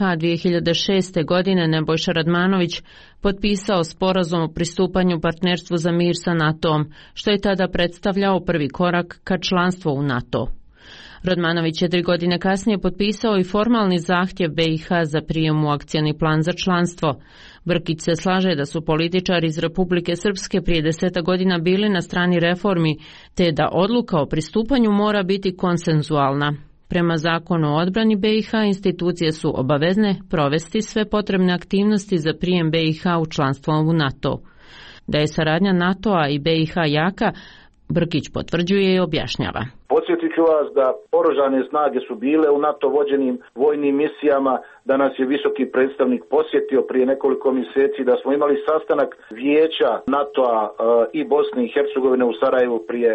2006. godine Nebojša Radmanović potpisao sporazum o pristupanju partnerstvu za mir sa NATO-om, što je tada predstavljao prvi korak ka članstvu u NATO. Radmanović je 3 godine kasnije potpisao i formalni zahtjev BiH za prijem u akcioni plan za članstvo. Brkić se slaže da su političari iz Republike Srpske prije 10 godina bili na strani reformi, te da odluka o pristupanju mora biti konsenzualna. Prema zakonu o odbrani BiH institucije su obavezne provesti sve potrebne aktivnosti za prijem BiH u članstvo u NATO. Da je saradnja NATO-a i BiH jaka, Brkić potvrđuje i objašnjava. Podsjetit ću vas da oružane snage su bile u NATO vođenim vojnim misijama, da nas je visoki predstavnik posjetio prije nekoliko mjeseci, da smo imali sastanak vijeća NATO-a i Bosne i Hercegovine u Sarajevu prije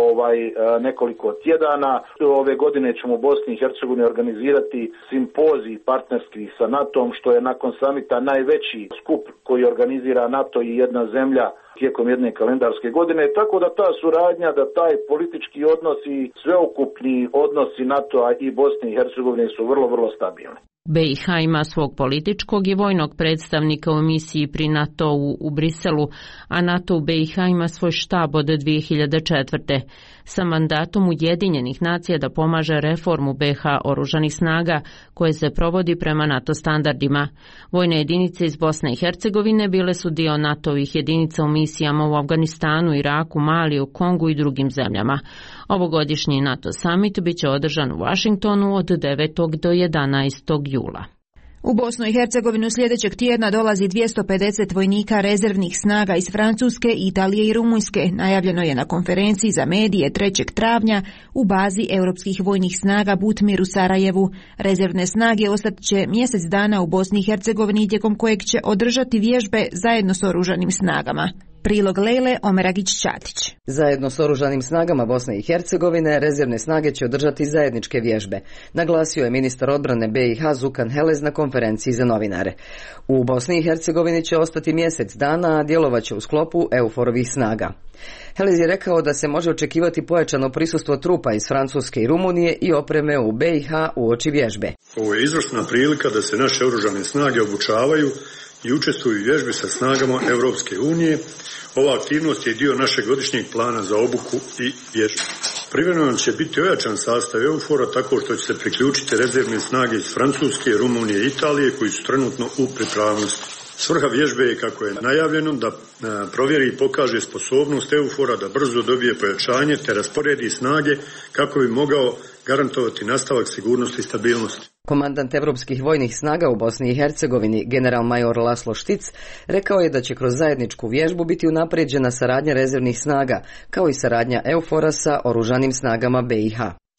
nekoliko tjedana. Ove godine ćemo u Bosni i Hercegovini organizirati simpozij partnerski sa NATO-om, što je nakon samita najveći skup koji organizira NATO i jedna zemlja tijekom jedne kalendarske godine, tako da ta suradnja, da taj politički odnos i sveukupni odnosi NATO-a i Bosne i Hercegovine su vrlo, vrlo stabilni. BiH ima svog političkog i vojnog predstavnika u misiji pri NATO-u u Briselu, a NATO u BiH ima svoj štab od 2004. sa mandatom Ujedinjenih nacija da pomaže reformu BiH oružanih snaga koje se provodi prema NATO standardima. Vojne jedinice iz Bosne i Hercegovine bile su dio NATO-ovih jedinica u misijama u Afganistanu, Iraku, Maliju, Kongu i drugim zemljama. Ovogodišnji NATO summit biće održan u Washingtonu od 9. do 11. jula. U Bosnu i Hercegovinu sljedećeg tjedna dolazi 250 vojnika rezervnih snaga iz Francuske, Italije i Rumunjske. Najavljeno je na konferenciji za medije 3. travnja u bazi europskih vojnih snaga Butmir u Sarajevu. Rezervne snage ostat će mjesec dana u Bosni i Hercegovini, tijekom kojeg će održati vježbe zajedno s oružanim snagama. Prilog Lejle Omeragić-Ćatić. Zajedno s oružanim snagama Bosne i Hercegovine, rezervne snage će održati zajedničke vježbe, naglasio je ministar odbrane BiH Zukan Helez na konferenciji za novinare. U Bosni i Hercegovini će ostati mjesec dana, a djelovaće u sklopu EUFOR-ovih snaga. Helez je rekao da se može očekivati pojačano prisustvo trupa iz Francuske i Rumunije i opreme u BiH uoči vježbe. Ovo je izvrsna prilika da se naše oružane snage obučavaju i učestvuju u vježbi sa snagama Europske unije. Ova aktivnost je dio našeg godišnjeg plana za obuku i vježbu. Privremeno će biti ojačan sastav EUFOR-a tako što će se priključiti rezervne snage iz Francuske, Rumunije i Italije koji su trenutno u pripravnosti. Svrha vježbe je, kako je najavljeno, da provjeri i pokaže sposobnost EUFOR-a da brzo dobije pojačanje te rasporedi snage kako bi mogao garantovati nastavak sigurnosti i stabilnosti. Komandant evropskih vojnih snaga u Bosni i Hercegovini, general major Laslo Štic, rekao je da će kroz zajedničku vježbu biti unaprijeđena saradnja rezervnih snaga, kao i saradnja EUFOR-a sa oružanim snagama BiH.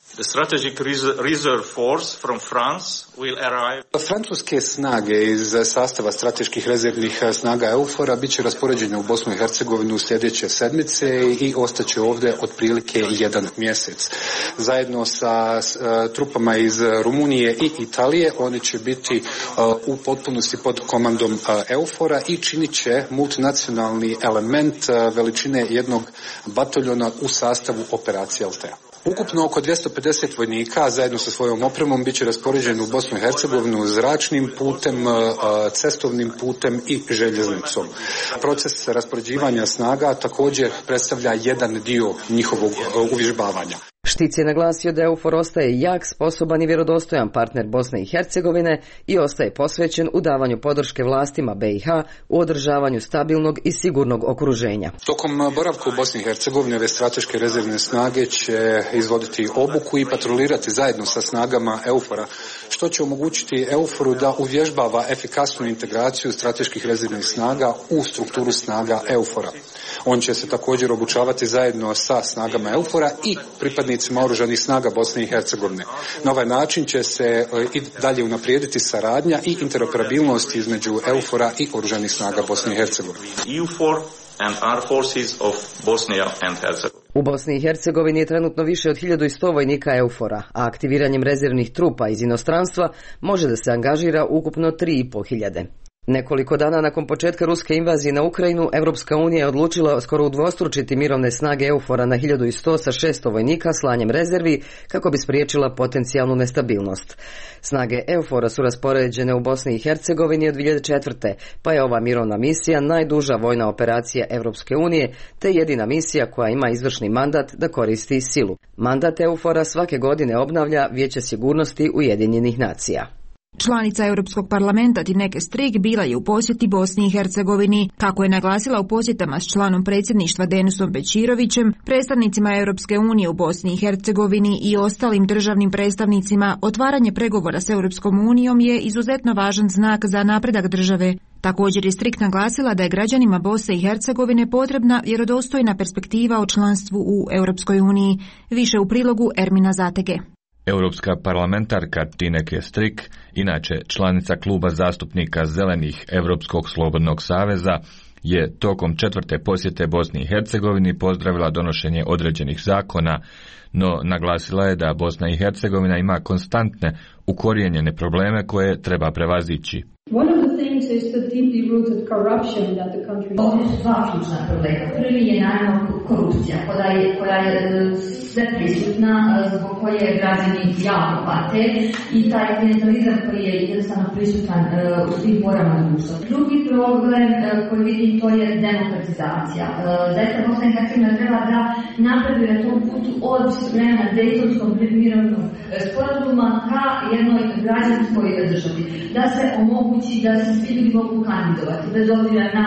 The strategic reserve force from France will arrive. Francuske snage iz sastava strateških rezervnih snaga EUFOR-a bit će raspoređene u Bosnu i Hercegovinu sljedeće sedmice i ostaće ovdje otprilike 1 mjesec. Zajedno sa trupama iz Rumunije i Italije oni će biti u potpunosti pod komandom EUFOR-a i činit će multinacionalni element veličine jednog bataljona u sastavu operacije Altea. Ukupno oko 250 vojnika zajedno sa svojom opremom bit će raspoređeni u Bosnu i Hercegovinu zračnim putem, cestovnim putem i željeznicom. Proces raspoređivanja snaga također predstavlja jedan dio njihovog uvježbavanja. Štic je naglasio da EUFOR ostaje jak, sposoban i vjerodostojan partner Bosne i Hercegovine i ostaje posvećen u davanju podrške vlastima BiH u održavanju stabilnog i sigurnog okruženja. Tokom boravka u Bosni i Hercegovini ove strateške rezervne snage će izvoditi obuku i patrolirati zajedno sa snagama EUFOR-a, što će omogućiti EUFOR-u da uvježbava efikasnu integraciju strateških rezervnih snaga u strukturu snaga EUFOR-a. On će se također obučavati zajedno sa snagama EUFOR-a i pripadnicima oružanih snaga Bosne i Hercegovine. Na ovaj način će se i dalje unaprijediti saradnja i interoperabilnost između EUFOR-a i oružanih snaga Bosne i Hercegovine. EUFOR and Armed Forces of Bosnia and Herzegovina. U Bosni i Hercegovini je trenutno više od 1100 vojnika EUFOR-a, a aktiviranjem rezervnih trupa iz inostranstva može da se angažira ukupno 3500. Nekoliko dana nakon početka ruske invazije na Ukrajinu, Evropska unija je odlučila skoro udvostručiti mirovne snage EUFOR-a na 1100 sa 600 vojnika slanjem rezervi kako bi spriječila potencijalnu nestabilnost. Snage EUFOR-a su raspoređene u Bosni i Hercegovini od 2004. pa je ova mirovna misija najduža vojna operacija Evropske unije te jedina misija koja ima izvršni mandat da koristi silu. Mandat EUFOR-a svake godine obnavlja Vijeće sigurnosti Ujedinjenih nacija. Članica Europskog parlamenta Tineke Strik bila je u posjeti Bosni i Hercegovini. Kako je naglasila u posjetama s članom predsjedništva Denisom Bećirovićem, predstavnicima Europske unije u Bosni i Hercegovini i ostalim državnim predstavnicima, otvaranje pregovora s Europskom unijom je izuzetno važan znak za napredak države. Također je Strik naglasila da je građanima Bosne i Hercegovine potrebna vjerodostojna perspektiva o članstvu u Europskoj uniji. Više u prilogu Ermina Zatege. Europska parlamentarka Tineke Strik, inače članica kluba zastupnika Zelenih Europskog slobodnog saveza, je tokom 4. posjete Bosni i Hercegovini pozdravila donošenje određenih zakona, no naglasila je da Bosna i Hercegovina ima konstantne, ukorijenjene probleme koje treba prevazići. One of the things is the deeply rooted corruption that the country... Ovdje su dva ključna problema. Prvi je naravno korupcija, koja je sve prisutna, zbog koje građani jako pate i taj klijentelizam koji je jednostavno prisutan u svim porama društva. Drugi problem koji vidim to je demokratizacija. Zaista Bosna i Hercegovina treba da napreduje na tom putu od vremena Dejtonskog mirovnog sporazuma ka jednoj građanskoj državi. Da se omogući da se svi ljudi mogu kandidovati, bez obzira na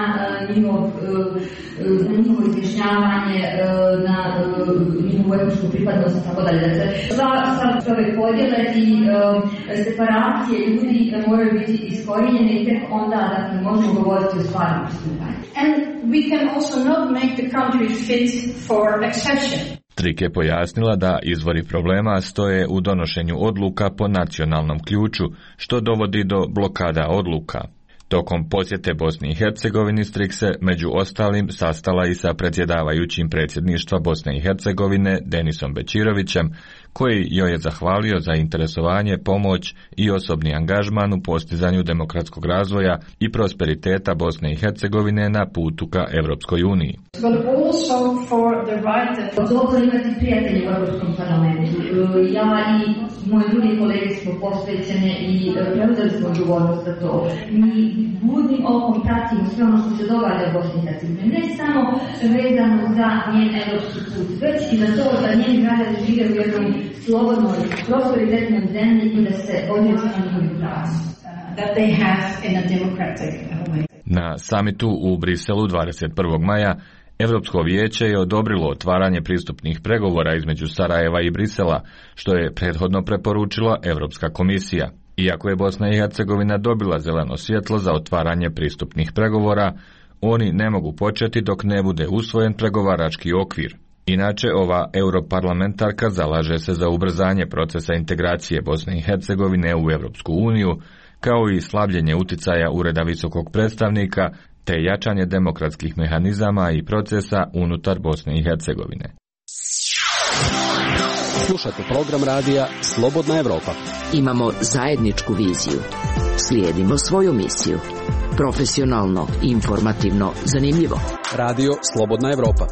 njihovo izjašnjavanje, na njihovu etničku pripadnost i tako dalje. Dakle, sva ove podjele i separacije ljudi moraju biti iskorijenjene i tek onda možemo govoriti o stvarnom pristupanju. And we can also not make the country fit for exception. Strik je pojasnila da izvori problema stoje u donošenju odluka po nacionalnom ključu, što dovodi do blokada odluka. Tokom posjete Bosni i Hercegovini Strik se među ostalim sastala i sa predsjedavajućim predsjedništva Bosne i Hercegovine Denisom Bećirovićem, koji joj je zahvalio za interesovanje, pomoć i osobni angažman u postizanju demokratskog razvoja i prosperiteta Bosne i Hercegovine na putu ka Evropskoj uniji. Dobro imati prijatelje u Europskom parlamentu. Ja i moji drugi kolege smo posvećene i preuzeli smo odgovornost za to. Mi budnim okom pratimo sve ono što se događa u Bosni i Hercegovini. Ne samo vezano za njen evropski put, već i za to da njeni građani žive u jednom slobodnoj, prosperitetnoj zemlji i da se odreći na njihovim pravima. Na samitu u Briselu 21. maja Europsko vijeće je odobrilo otvaranje pristupnih pregovora između Sarajeva i Brisela, što je prethodno preporučila Europska komisija. Iako je Bosna i Hercegovina dobila zeleno svjetlo za otvaranje pristupnih pregovora, oni ne mogu početi dok ne bude usvojen pregovarački okvir. Inače, ova europarlamentarka zalaže se za ubrzanje procesa integracije Bosne i Hercegovine u Europsku uniju, kao i slabljenje uticaja Ureda visokog predstavnika, te jačanje demokratskih mehanizama i procesa unutar Bosne i Hercegovine. Slušate program radija Slobodna Evropa. Imamo zajedničku viziju. Slijedimo svoju misiju. Profesionalno, informativno, zanimljivo. Radio Slobodna Evropa.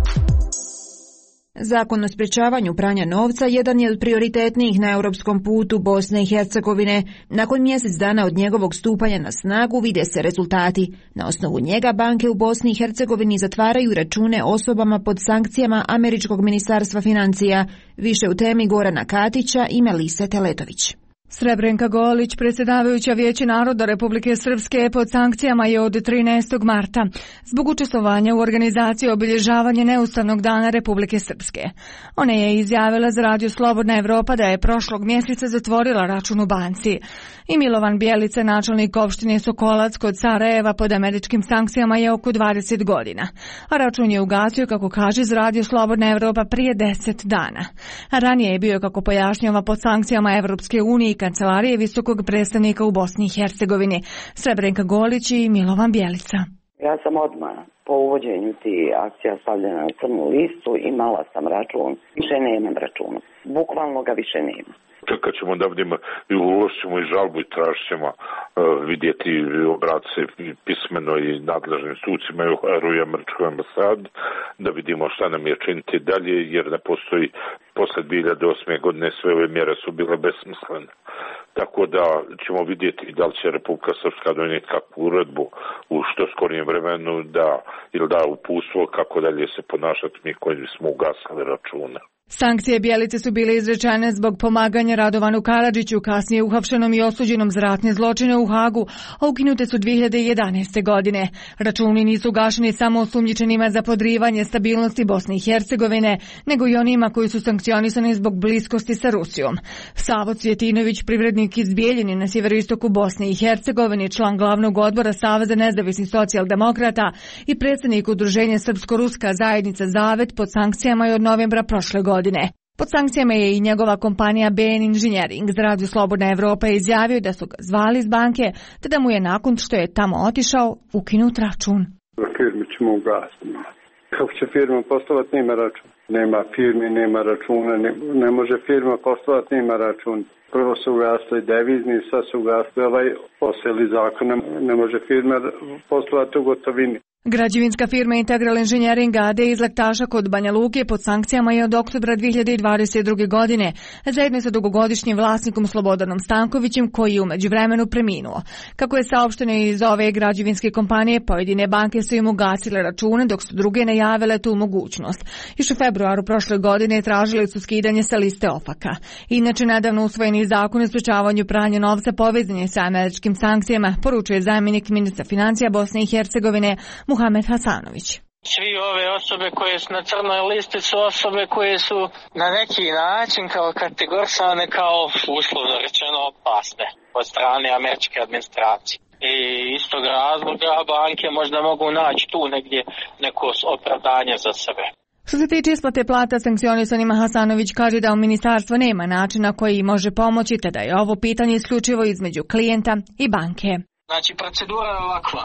Zakon o sprečavanju pranja novca jedan je od prioritetnijih na europskom putu Bosne i Hercegovine. Nakon mjesec dana od njegovog stupanja na snagu vide se rezultati. Na osnovu njega banke u Bosni i Hercegovini zatvaraju račune osobama pod sankcijama Američkog ministarstva financija. Više u temi Gorana Katića i Melise Teletović. Srebrenka Golić, predsjedavajuća Vijeća naroda Republike Srpske, pod sankcijama je od 13. marta zbog učestvovanja u organizaciji obilježavanja neustavnog dana Republike Srpske. Ona je izjavila za Radio Slobodna Evropa da je prošlog mjeseca zatvorila račun u banci. I Milovan Bjelica, načelnik opštine Sokolac kod Sarajeva, pod američkim sankcijama je oko 20 godina. A račun je ugasio, kako kaže za Radio Slobodna Evropa, prije 10 dana. A ranije je bio, kako pojašnjava, pod sankcijama Evropske unije i Kancelarije visokog predstavnika u Bosni i Hercegovini. Srebrenka Golić i Milovan Bjelica. Ja sam odmah po uvođenju ti akcija stavljena na crnu listu, imala sam račun, više nemam računa. Bukvalno ga više nema. Čekat ćemo da vidimo i uložimo i žalbu i tražit ćemo vidjeti obratce pismeno i nadležnim sucima i u američkoj ambasadi da vidimo šta nam je činiti dalje, jer ne postoji posle 2008. godine sve ove mjere su bile besmislene. Tako da ćemo vidjeti da li će Republika Srpska donijeti kakvu uredbu u što skorijem vremenu ili da uputstvo kako dalje se ponašati mi koji smo ugasali račune. Sankcije Bjelice su bile izrečene zbog pomaganja Radovanu Karadžiću, kasnije uhapšenom i osuđenom za ratne zločine u Hagu, a ukinute su 2011. godine. Računi nisu gašeni samo osumnjičenima za podrivanje stabilnosti Bosne i Hercegovine, nego i onima koji su sankcionisani zbog bliskosti sa Rusijom. Savo Cvjetinović, privrednik iz Bijeljine na sjeveroistoku Bosne i Hercegovine, član glavnog odbora Saveza nezavisnih socijaldemokrata i predsjednik udruženja Srpsko-ruska zajednica Zavet, pod sankcijama je od novembra prošle godine. Pod sankcijama je i njegova kompanija BN Engineering. Za Radio Slobodna Evropa je izjavio da su ga zvali iz banke, te da mu je nakon što je tamo otišao ukinut račun. Firmi ćemo ugasiti. Kako će firma poslovati, nema račun. Nema firmi, nema računa, ne može firma poslovati, nema račun. Prvo su ugasili devizni, sad su ugasili poseli zakona, ne može firma poslovati u gotovini. Građevinska firma Integral Engineering AD iz Laktaša kod Banja Luke pod sankcijama je od oktobra 2022. godine, zajedno sa dugogodišnjim vlasnikom Slobodanom Stankovićem, koji je u međuvremenu preminuo. Kako je saopšteno iz ove građevinske kompanije, pojedine banke su im ugasile račune, dok su druge najavile tu mogućnost. Još u februaru prošle godine tražili su skidanje sa liste OFAK-a. Inače, nedavno usvojeni zakon o sprečavanju pranja novca povezan je sa američkim sankcijama, poručuje zamjenik ministra financija Bosne i Hercegovine Muhamed Hasanović. Svi ove osobe koje su na crnoj listi su osobe koje su na neki način kao kategorisane kao uslovno rečeno opasne od strane američke administracije. I iz tog razloga banke možda mogu naći tu negdje neko opravdanje za sebe. Što se tiče isplate plata sankcionisanima, Hasanović kaže da u ministarstvu nema načina koji može pomoći, te da je ovo pitanje isključivo između klijenta i banke. Znači, procedura je ovakva.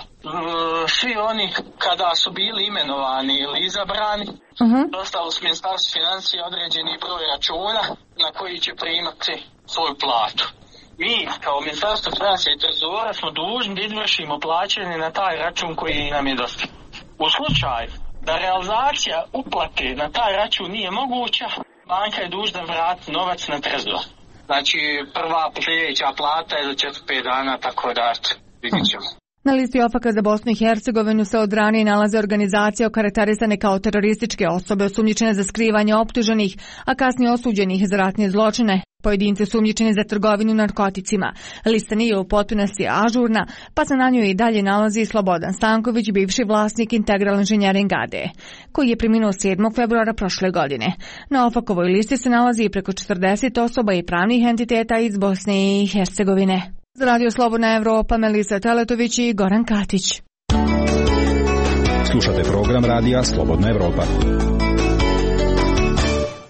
Svi oni kada su bili imenovani ili izabrani, dostali su ministarstvu financija određeni broj računa na koji će primati svoju platu. Mi, kao ministarstvo financija i trezora, smo dužni da izvršimo plaćanje na taj račun koji nam je dostavljen. U slučaju da realizacija uplate na taj račun nije moguća, banka je dužna vratiti novac na trezor. Znači, prva sljedeća plata je za 4-5 dana, tako da vidit ćemo. Na listi OFAK-a za Bosnu i Hercegovinu se od ranije nalaze organizacije okarakterisane kao terorističke osobe osumnjičene za skrivanje optuženih, a kasnije osuđenih za ratne zločine, pojedinci osumnjičeni za trgovinu narkoticima. Lista nije u potpunosti ažurna, pa se na njoj i dalje nalazi Slobodan Stanković, bivši vlasnik Integral Engineering AD, koji je preminuo 7. februara prošle godine. Na OFAK-ovoj listi se nalazi i preko 40 osoba i pravnih entiteta iz Bosne i Hercegovine. Za Radio Slobodna Evropa, Melisa Teletović i Goran Katić. Slušate program radija Slobodna Evropa.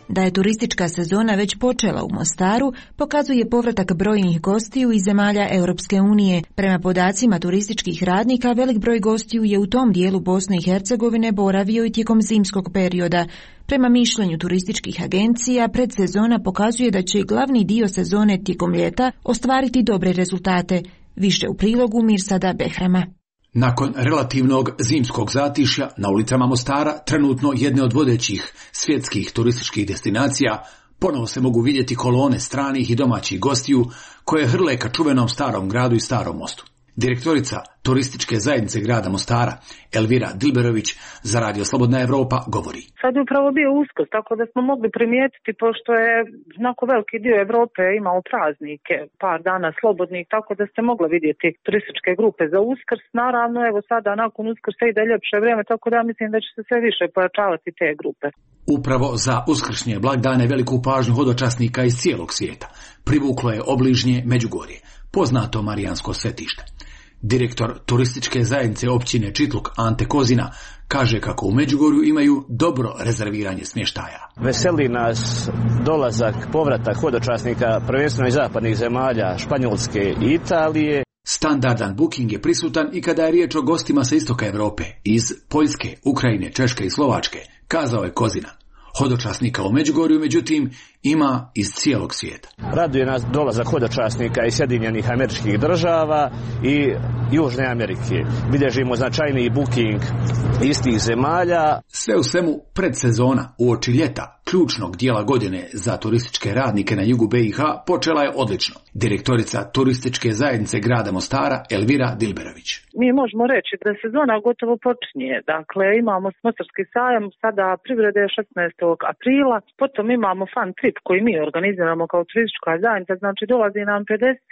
Da je turistička sezona već počela u Mostaru pokazuje povratak brojnih gostiju iz zemalja Europske unije. Prema podacima turističkih radnika, velik broj gostiju je u tom dijelu Bosne i Hercegovine boravio i tijekom zimskog perioda. Prema mišljenju turističkih agencija, predsezona pokazuje da će glavni dio sezone tijekom ljeta ostvariti dobre rezultate. Više u prilogu Mirsada Behrama. Nakon relativnog zimskog zatišja na ulicama Mostara, trenutno jedne od vodećih svjetskih turističkih destinacija, ponovo se mogu vidjeti kolone stranih i domaćih gostiju koje hrle ka čuvenom starom gradu i starom mostu. Direktorica turističke zajednice grada Mostara, Elvira Dilberović, za Radio Slobodna Evropa govori. Sad je upravo bio Uskrs, tako da smo mogli primijetiti, pošto je znako veliki dio Evrope imao praznike, par dana slobodnih, tako da ste mogli vidjeti turističke grupe za Uskrs. Naravno, evo sada nakon Uskrsa ide ljepše vrijeme, tako da mislim da će se sve više pojačavati te grupe. Upravo za uskršnje blagdane veliku pažnju hodočasnika iz cijelog svijeta privuklo je obližnje Međugorje, poznato marijansko svetište. Direktor turističke zajednice općine Čitluk Ante Kozina kaže kako u Međugorju imaju dobro rezerviranje smještaja. Veseli nas dolazak, povratak hodočasnika prvenstveno iz zapadnih zemalja, Španjolske i Italije. Standardan booking je prisutan i kada je riječ o gostima sa istoka Europe, iz Poljske, Ukrajine, Češke i Slovačke, kazao je Kozina. Hodočasnika u Međugorju, međutim, ima iz cijelog svijeta. Raduje nas dolazak hodočasnika iz Sjedinjenih Američkih Država i Južne Amerike. Bilježimo značajniji booking istih zemalja. Sve u svemu, predsezona uoči ljeta, ključnog dijela godine za turističke radnike na jugu BiH, počela je odlično. Direktorica turističke zajednice grada Mostara, Elvira Dilberović. Mi možemo reći da sezona gotovo počinje. Dakle, imamo Mostarski sajam sada privrede 16. aprila, potom imamo fan trip koji mi organiziramo kao turistička zajednica, znači dolazi nam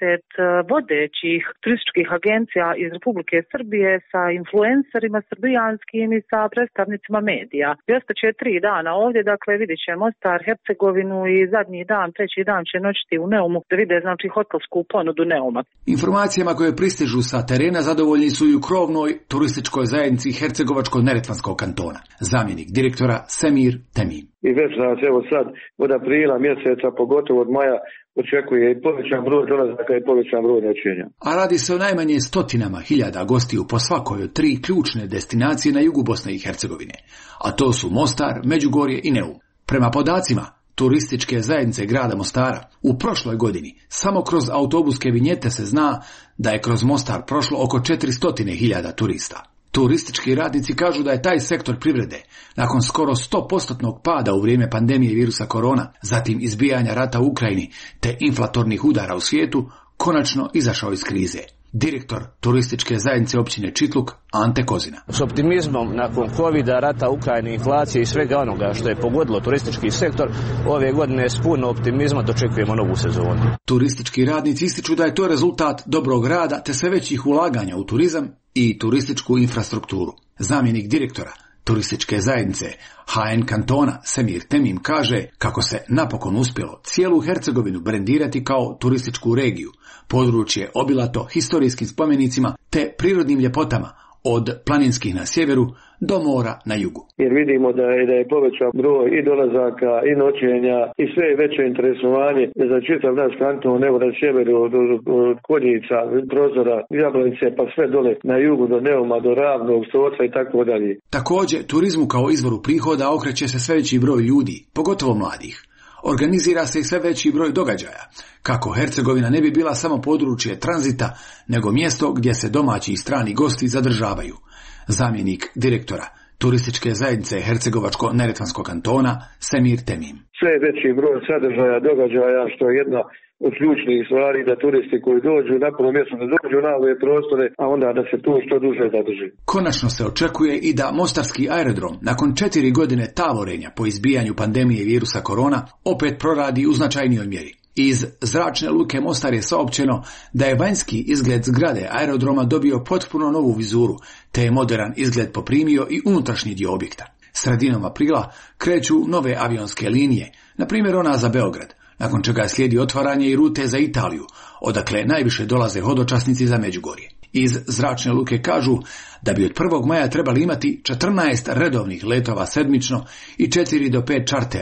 50 vodećih turističkih agencija iz Republike Srbije sa influencerima srbijanskim i sa predstavnicima medija. I ostaće 3 dana ovdje, dakle vidjet će Mostar, Hercegovinu i zadnji dan, 3. dan će noćiti u Neumu da vide znači hotelsku ponudu Neuma. Informacijama koje pristižu sa terena zadovoljni su i u krovnoj turističkoj zajednici Hercegovačko-Neretvanskog kantona. Zamjenik direktora Semir Temim. I već nas evo sad od aprila mjeseca, pogotovo od maja, očekuje i povećan broj dolazaka i povećan broj noćenja. A radi se o najmanje stotinama hiljada gostiju po svakoj od 3 ključne destinacije na jugu Bosne i Hercegovine, a to su Mostar, Međugorje i Neum. Prema podacima turističke zajednice grada Mostara, u prošloj godini samo kroz autobuske vinjete se zna da je kroz Mostar prošlo oko 400.000 turista. Turistički radnici kažu da je taj sektor privrede, nakon skoro 100% pada u vrijeme pandemije virusa korona, zatim izbijanja rata u Ukrajini te inflatornih udara u svijetu, konačno izašao iz krize. Direktor turističke zajednice općine Čitluk Ante Kozina. S optimizmom nakon covida, rata, Ukrajine, inflacije i svega onoga što je pogodilo turistički sektor, ove godine s puno optimizma dočekujemo novu sezonu. Turistički radnici ističu da je to rezultat dobrog rada te sve većih ulaganja u turizam i turističku infrastrukturu. Zamjenik direktora turističke zajednice HN kantona Semir Temim kaže kako se napokon uspjelo cijelu Hercegovinu brendirati kao turističku regiju, područje obilato historijskim spomenicima te prirodnim ljepotama od planinskih na sjeveru do mora na jugu. Jer vidimo da je povećan broj i dolazaka i noćenja i sve veće interesovanje za čitav naš kanton, evo na sjeveru od Konjica, Prozora, Jablanice pa sve dole na jugu do Neuma, do Ravnog, Stoca i tako dalje. Također, turizmu kao izvoru prihoda okreće se sve veći broj ljudi, pogotovo mladih. Organizira se i sve veći broj događaja, kako Hercegovina ne bi bila samo područje tranzita, nego mjesto gdje se domaći i strani gosti zadržavaju. Zamjenik direktora turističke zajednice Hercegovačko-Neretvanskog kantona Semir Temim. Sve veći broj sadržaja, događaja, što je jedna od ključnih stvari da turisti koji dođu na prvo mjesto da dođu na ove prostore, a onda da se tu što duže zadrži. Konačno se očekuje i da mostarski aerodrom nakon 4 godine tavorenja po izbijanju pandemije virusa korona opet proradi u značajnijoj mjeri. Iz zračne luke Mostar je saopćeno da je vanjski izgled zgrade aerodroma dobio potpuno novu vizuru, te je modern izgled poprimio i unutrašnji dio objekta. Sredinom aprila kreću nove avionske linije, na primjer ona za Beograd, nakon čega slijedi otvaranje i rute za Italiju, odakle najviše dolaze hodočasnici za Međugorje. Iz zračne luke kažu da bi od 1. maja trebali imati 14 redovnih letova sedmično i 4 do 5 čartera,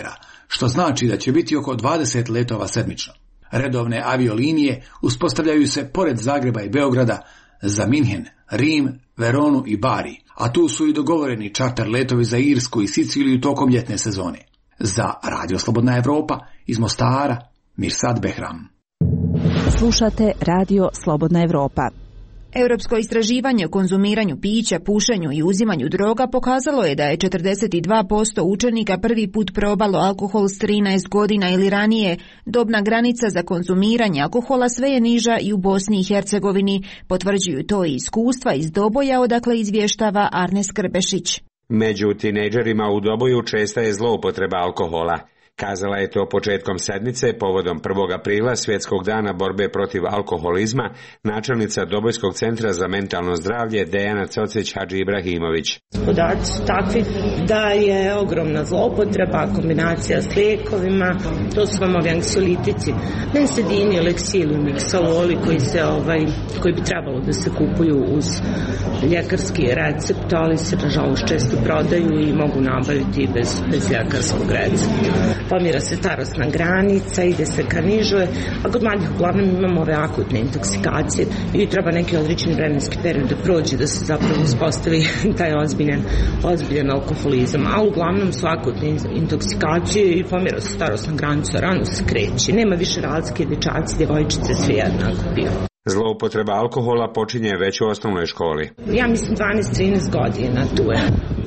što znači da će biti oko 20 letova sedmično. Redovne aviolinije uspostavljaju se pored Zagreba i Beograda za Minhen, Rim, Veronu i Bari, a tu su i dogovoreni čarter letovi za Irsku i Siciliju tokom ljetne sezone. Za Radio Slobodna Evropa iz Mostara, Mirsad Behram. Slušate Radio Slobodna Evropa. Europsko istraživanje o konzumiranju pića, pušenju i uzimanju droga pokazalo je da je 42% učenika prvi put probalo alkohol s 13 godina ili ranije. Dobna granica za konzumiranje alkohola sve je niža i u Bosni i Hercegovini. Potvrđuju to i iskustva iz Doboja, odakle izvještava Arnes Krbešić. Među tinejdžerima u Doboju česta je zloupotreba alkohola. Kazala je to početkom sedmice, povodom 1. aprila, Svjetskog dana borbe protiv alkoholizma, načelnica Dobojskog centra za mentalno zdravlje Dejana Cocić-Hadži Ibrahimović. Podaci su takvi da je ogromna zloupotreba, kombinacija s lijekovima, to su vam ovi anksiolitici, bensedini, leksili, miksaloli koji bi trebalo da se kupuju uz ljekarski recept, ali se nažalost često prodaju i mogu nabaviti bez ljekarskog recepta. Pomira se starosna granica, ide se ka nižoj, a kod mladih uglavnom imamo ove akutne intoksikacije i treba neki određeni vremenski period da prođe da se zapravo uspostavi taj ozbiljan alkoholizam, ali uglavnom su akutne intoksikacije i pomira se starosna granica, rano se kreće, nema više razlike, dječaci, djevojčice, sve jednako bio. Zloupotreba alkohola počinje već u osnovnoj školi. Ja mislim 12-13 godina tu je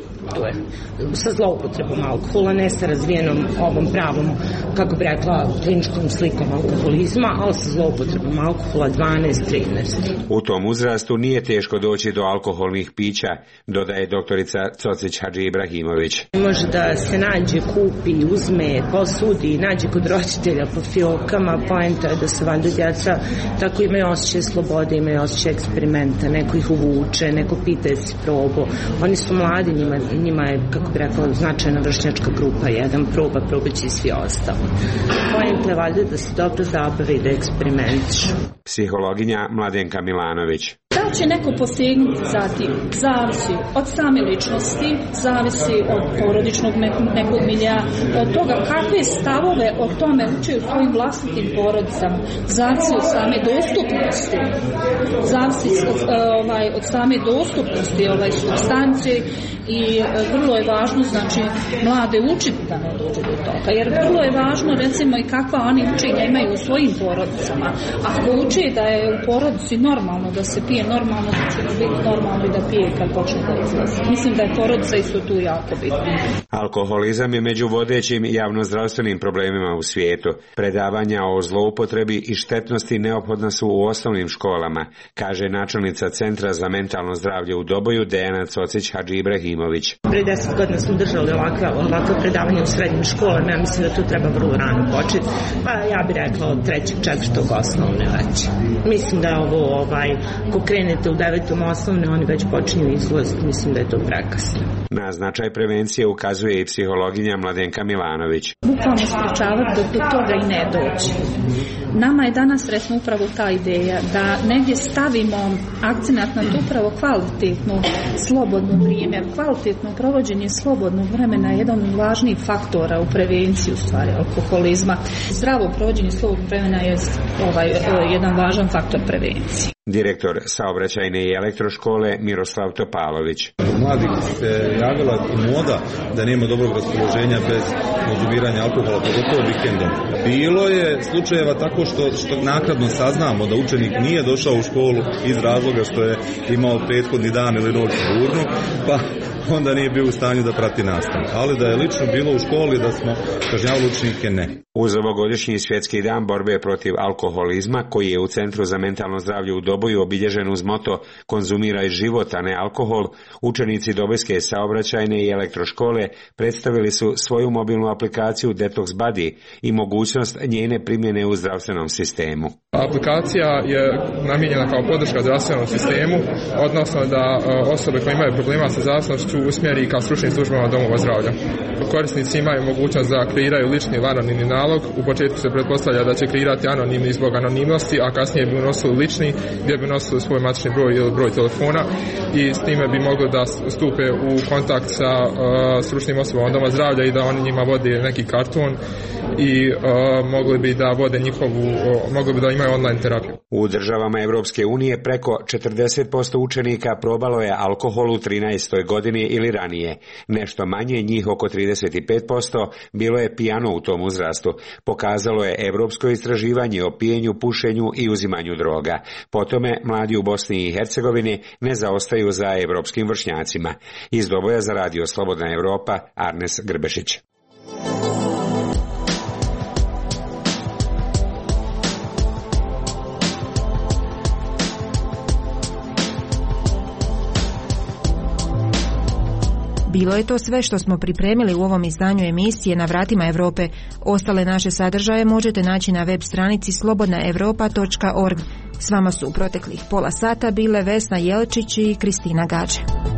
sa zloupotrebom alkohola, ne sa razvijenom ovom pravom, kako bi rekla, kliničkom slikom alkoholizma, ali sa zloupotrebom alkohola 12-13. U tom uzrastu nije teško doći do alkoholnih pića, dodaje doktorica Cocić-Hadži Ibrahimović. Može da se nađe, kupi, uzme, posudi, nađe kod roditelja po fiokama, poenta je da se valjda djeca tako imaju osjećaj slobode, imaju osjećaj eksperimenta, neko ih uvuče, neko pita jesi probao. Oni su mladi, njima je, kako bi rekla, značajna vršnjačka grupa, jedan probaće i svi ostalo. Poenta je valjda da se dobro zabave i da eksperimentišu. Psihologinja Mladenka Milanović. Da će neko posegnuti za tim, zavisi od same ličnosti, zavisi od porodičnog nekog milja, od toga kakve stavove o tome uče u svojim vlastitim porodicama, zavisi od same dostupnosti, zavisi od same dostupnosti supstance i vrlo je važno, znači, mlade učiti da ne dođe do toga, jer vrlo je važno, recimo, i kakva oni učenja imaju u svojim porodicama. Ako uče da je u porodici normalno da se pije, normalno da će biti normalno i da pije kad počne da izlazi. Mislim da je porodica isto tu jako bitna. Alkoholizam je među vodećim javnozdravstvenim problemima u svijetu. Predavanja o zloupotrebi i štetnosti neophodna su u osnovnim školama, kaže načelnica Centra za mentalno zdravlje u Doboju Dejana Cocić-Hadži Ibrahimović. Pre 10 godina smo držali ovakve predavanje u srednjim školama, ja mislim da to treba vrlo rano početi, pa ja bih rekla od 3. 4. osnovne već. Mislim da ovo, ko krenete u 9. osnovne, oni već počinju izlaziti, mislim da je to prekasno. Na značaj prevencije ukazuje i psihologinja Mladenka Milanović. Bukvalno sprečavati do toga i ne doći. Nama je danas recimo upravo ta ideja da negdje stavimo akcenat na to upravo kvalitetno slobodno vrijeme, kvalitetno provođenje slobodnog vremena je jedan od važnijih faktora u prevenciji u stvari alkoholizma. Zdravo provođenje slobodnog vremena je jedan važan faktor prevencije. Direktor saobraćajne i elektroškole Miroslav Topalović. Mladih se javila moda da nema dobrog raspoloženja bez konzumiranja alkohola, pogotovo vikendom. Bilo je slučajeva tako što naknadno saznamo da učenik nije došao u školu iz razloga što je imao prethodni dan ili noćnu burnu, pa onda nije bio u stanju da prati nastavu. Ali da je lično bilo u školi da smo kažnjavali učenike, ne. Uz ovogodišnji svjetski dan borbe protiv alkoholizma, koji je u Centru za mentalno zdravlje u Doboju obilježen uz moto "Konzumiraj život, a ne alkohol", učenici Dobojske saobraćajne i elektroškole predstavili su svoju mobilnu aplikaciju Detox Buddy i mogućnost njene primjene u zdravstvenom sistemu. Aplikacija je namijenjena kao podrška zdravstvenom sistemu, odnosno da osobe koje imaju problema sa zdravstvenošću djecu usmjeri ka stručnim službama domova zdravlja. Korisnici imaju mogućnost da kreiraju lični ili anonimni nalog. U početku se pretpostavlja da će kreirati anonimni zbog anonimnosti, a kasnije bi unosili lični gdje bi nosili svoj matični broj ili broj telefona i s time bi mogli da stupe u kontakt sa stručnim osobama doma zdravlja i da oni njima vode neki karton i mogli bi da vode mogli bi da imaju online terapiju. U državama Evropske unije preko 40% učenika probalo je alkohol u 13. godini ili ranije. Nešto manje, njih oko 35%, bilo je pijano u tom uzrastu. Pokazalo je evropsko istraživanje o pijenju, pušenju i uzimanju droga. Po tome mladi u Bosni i Hercegovini ne zaostaju za evropskim vršnjacima. Iz Doboja za Radio Slobodna Evropa, Arnes Grbešić. Bilo je to sve što smo pripremili u ovom izdanju emisije Na vratima Europe. Ostale naše sadržaje možete naći na web stranici slobodnaevropa.org. S vama su u proteklih pola sata bile Vesna Jelčić i Kristina Gađe.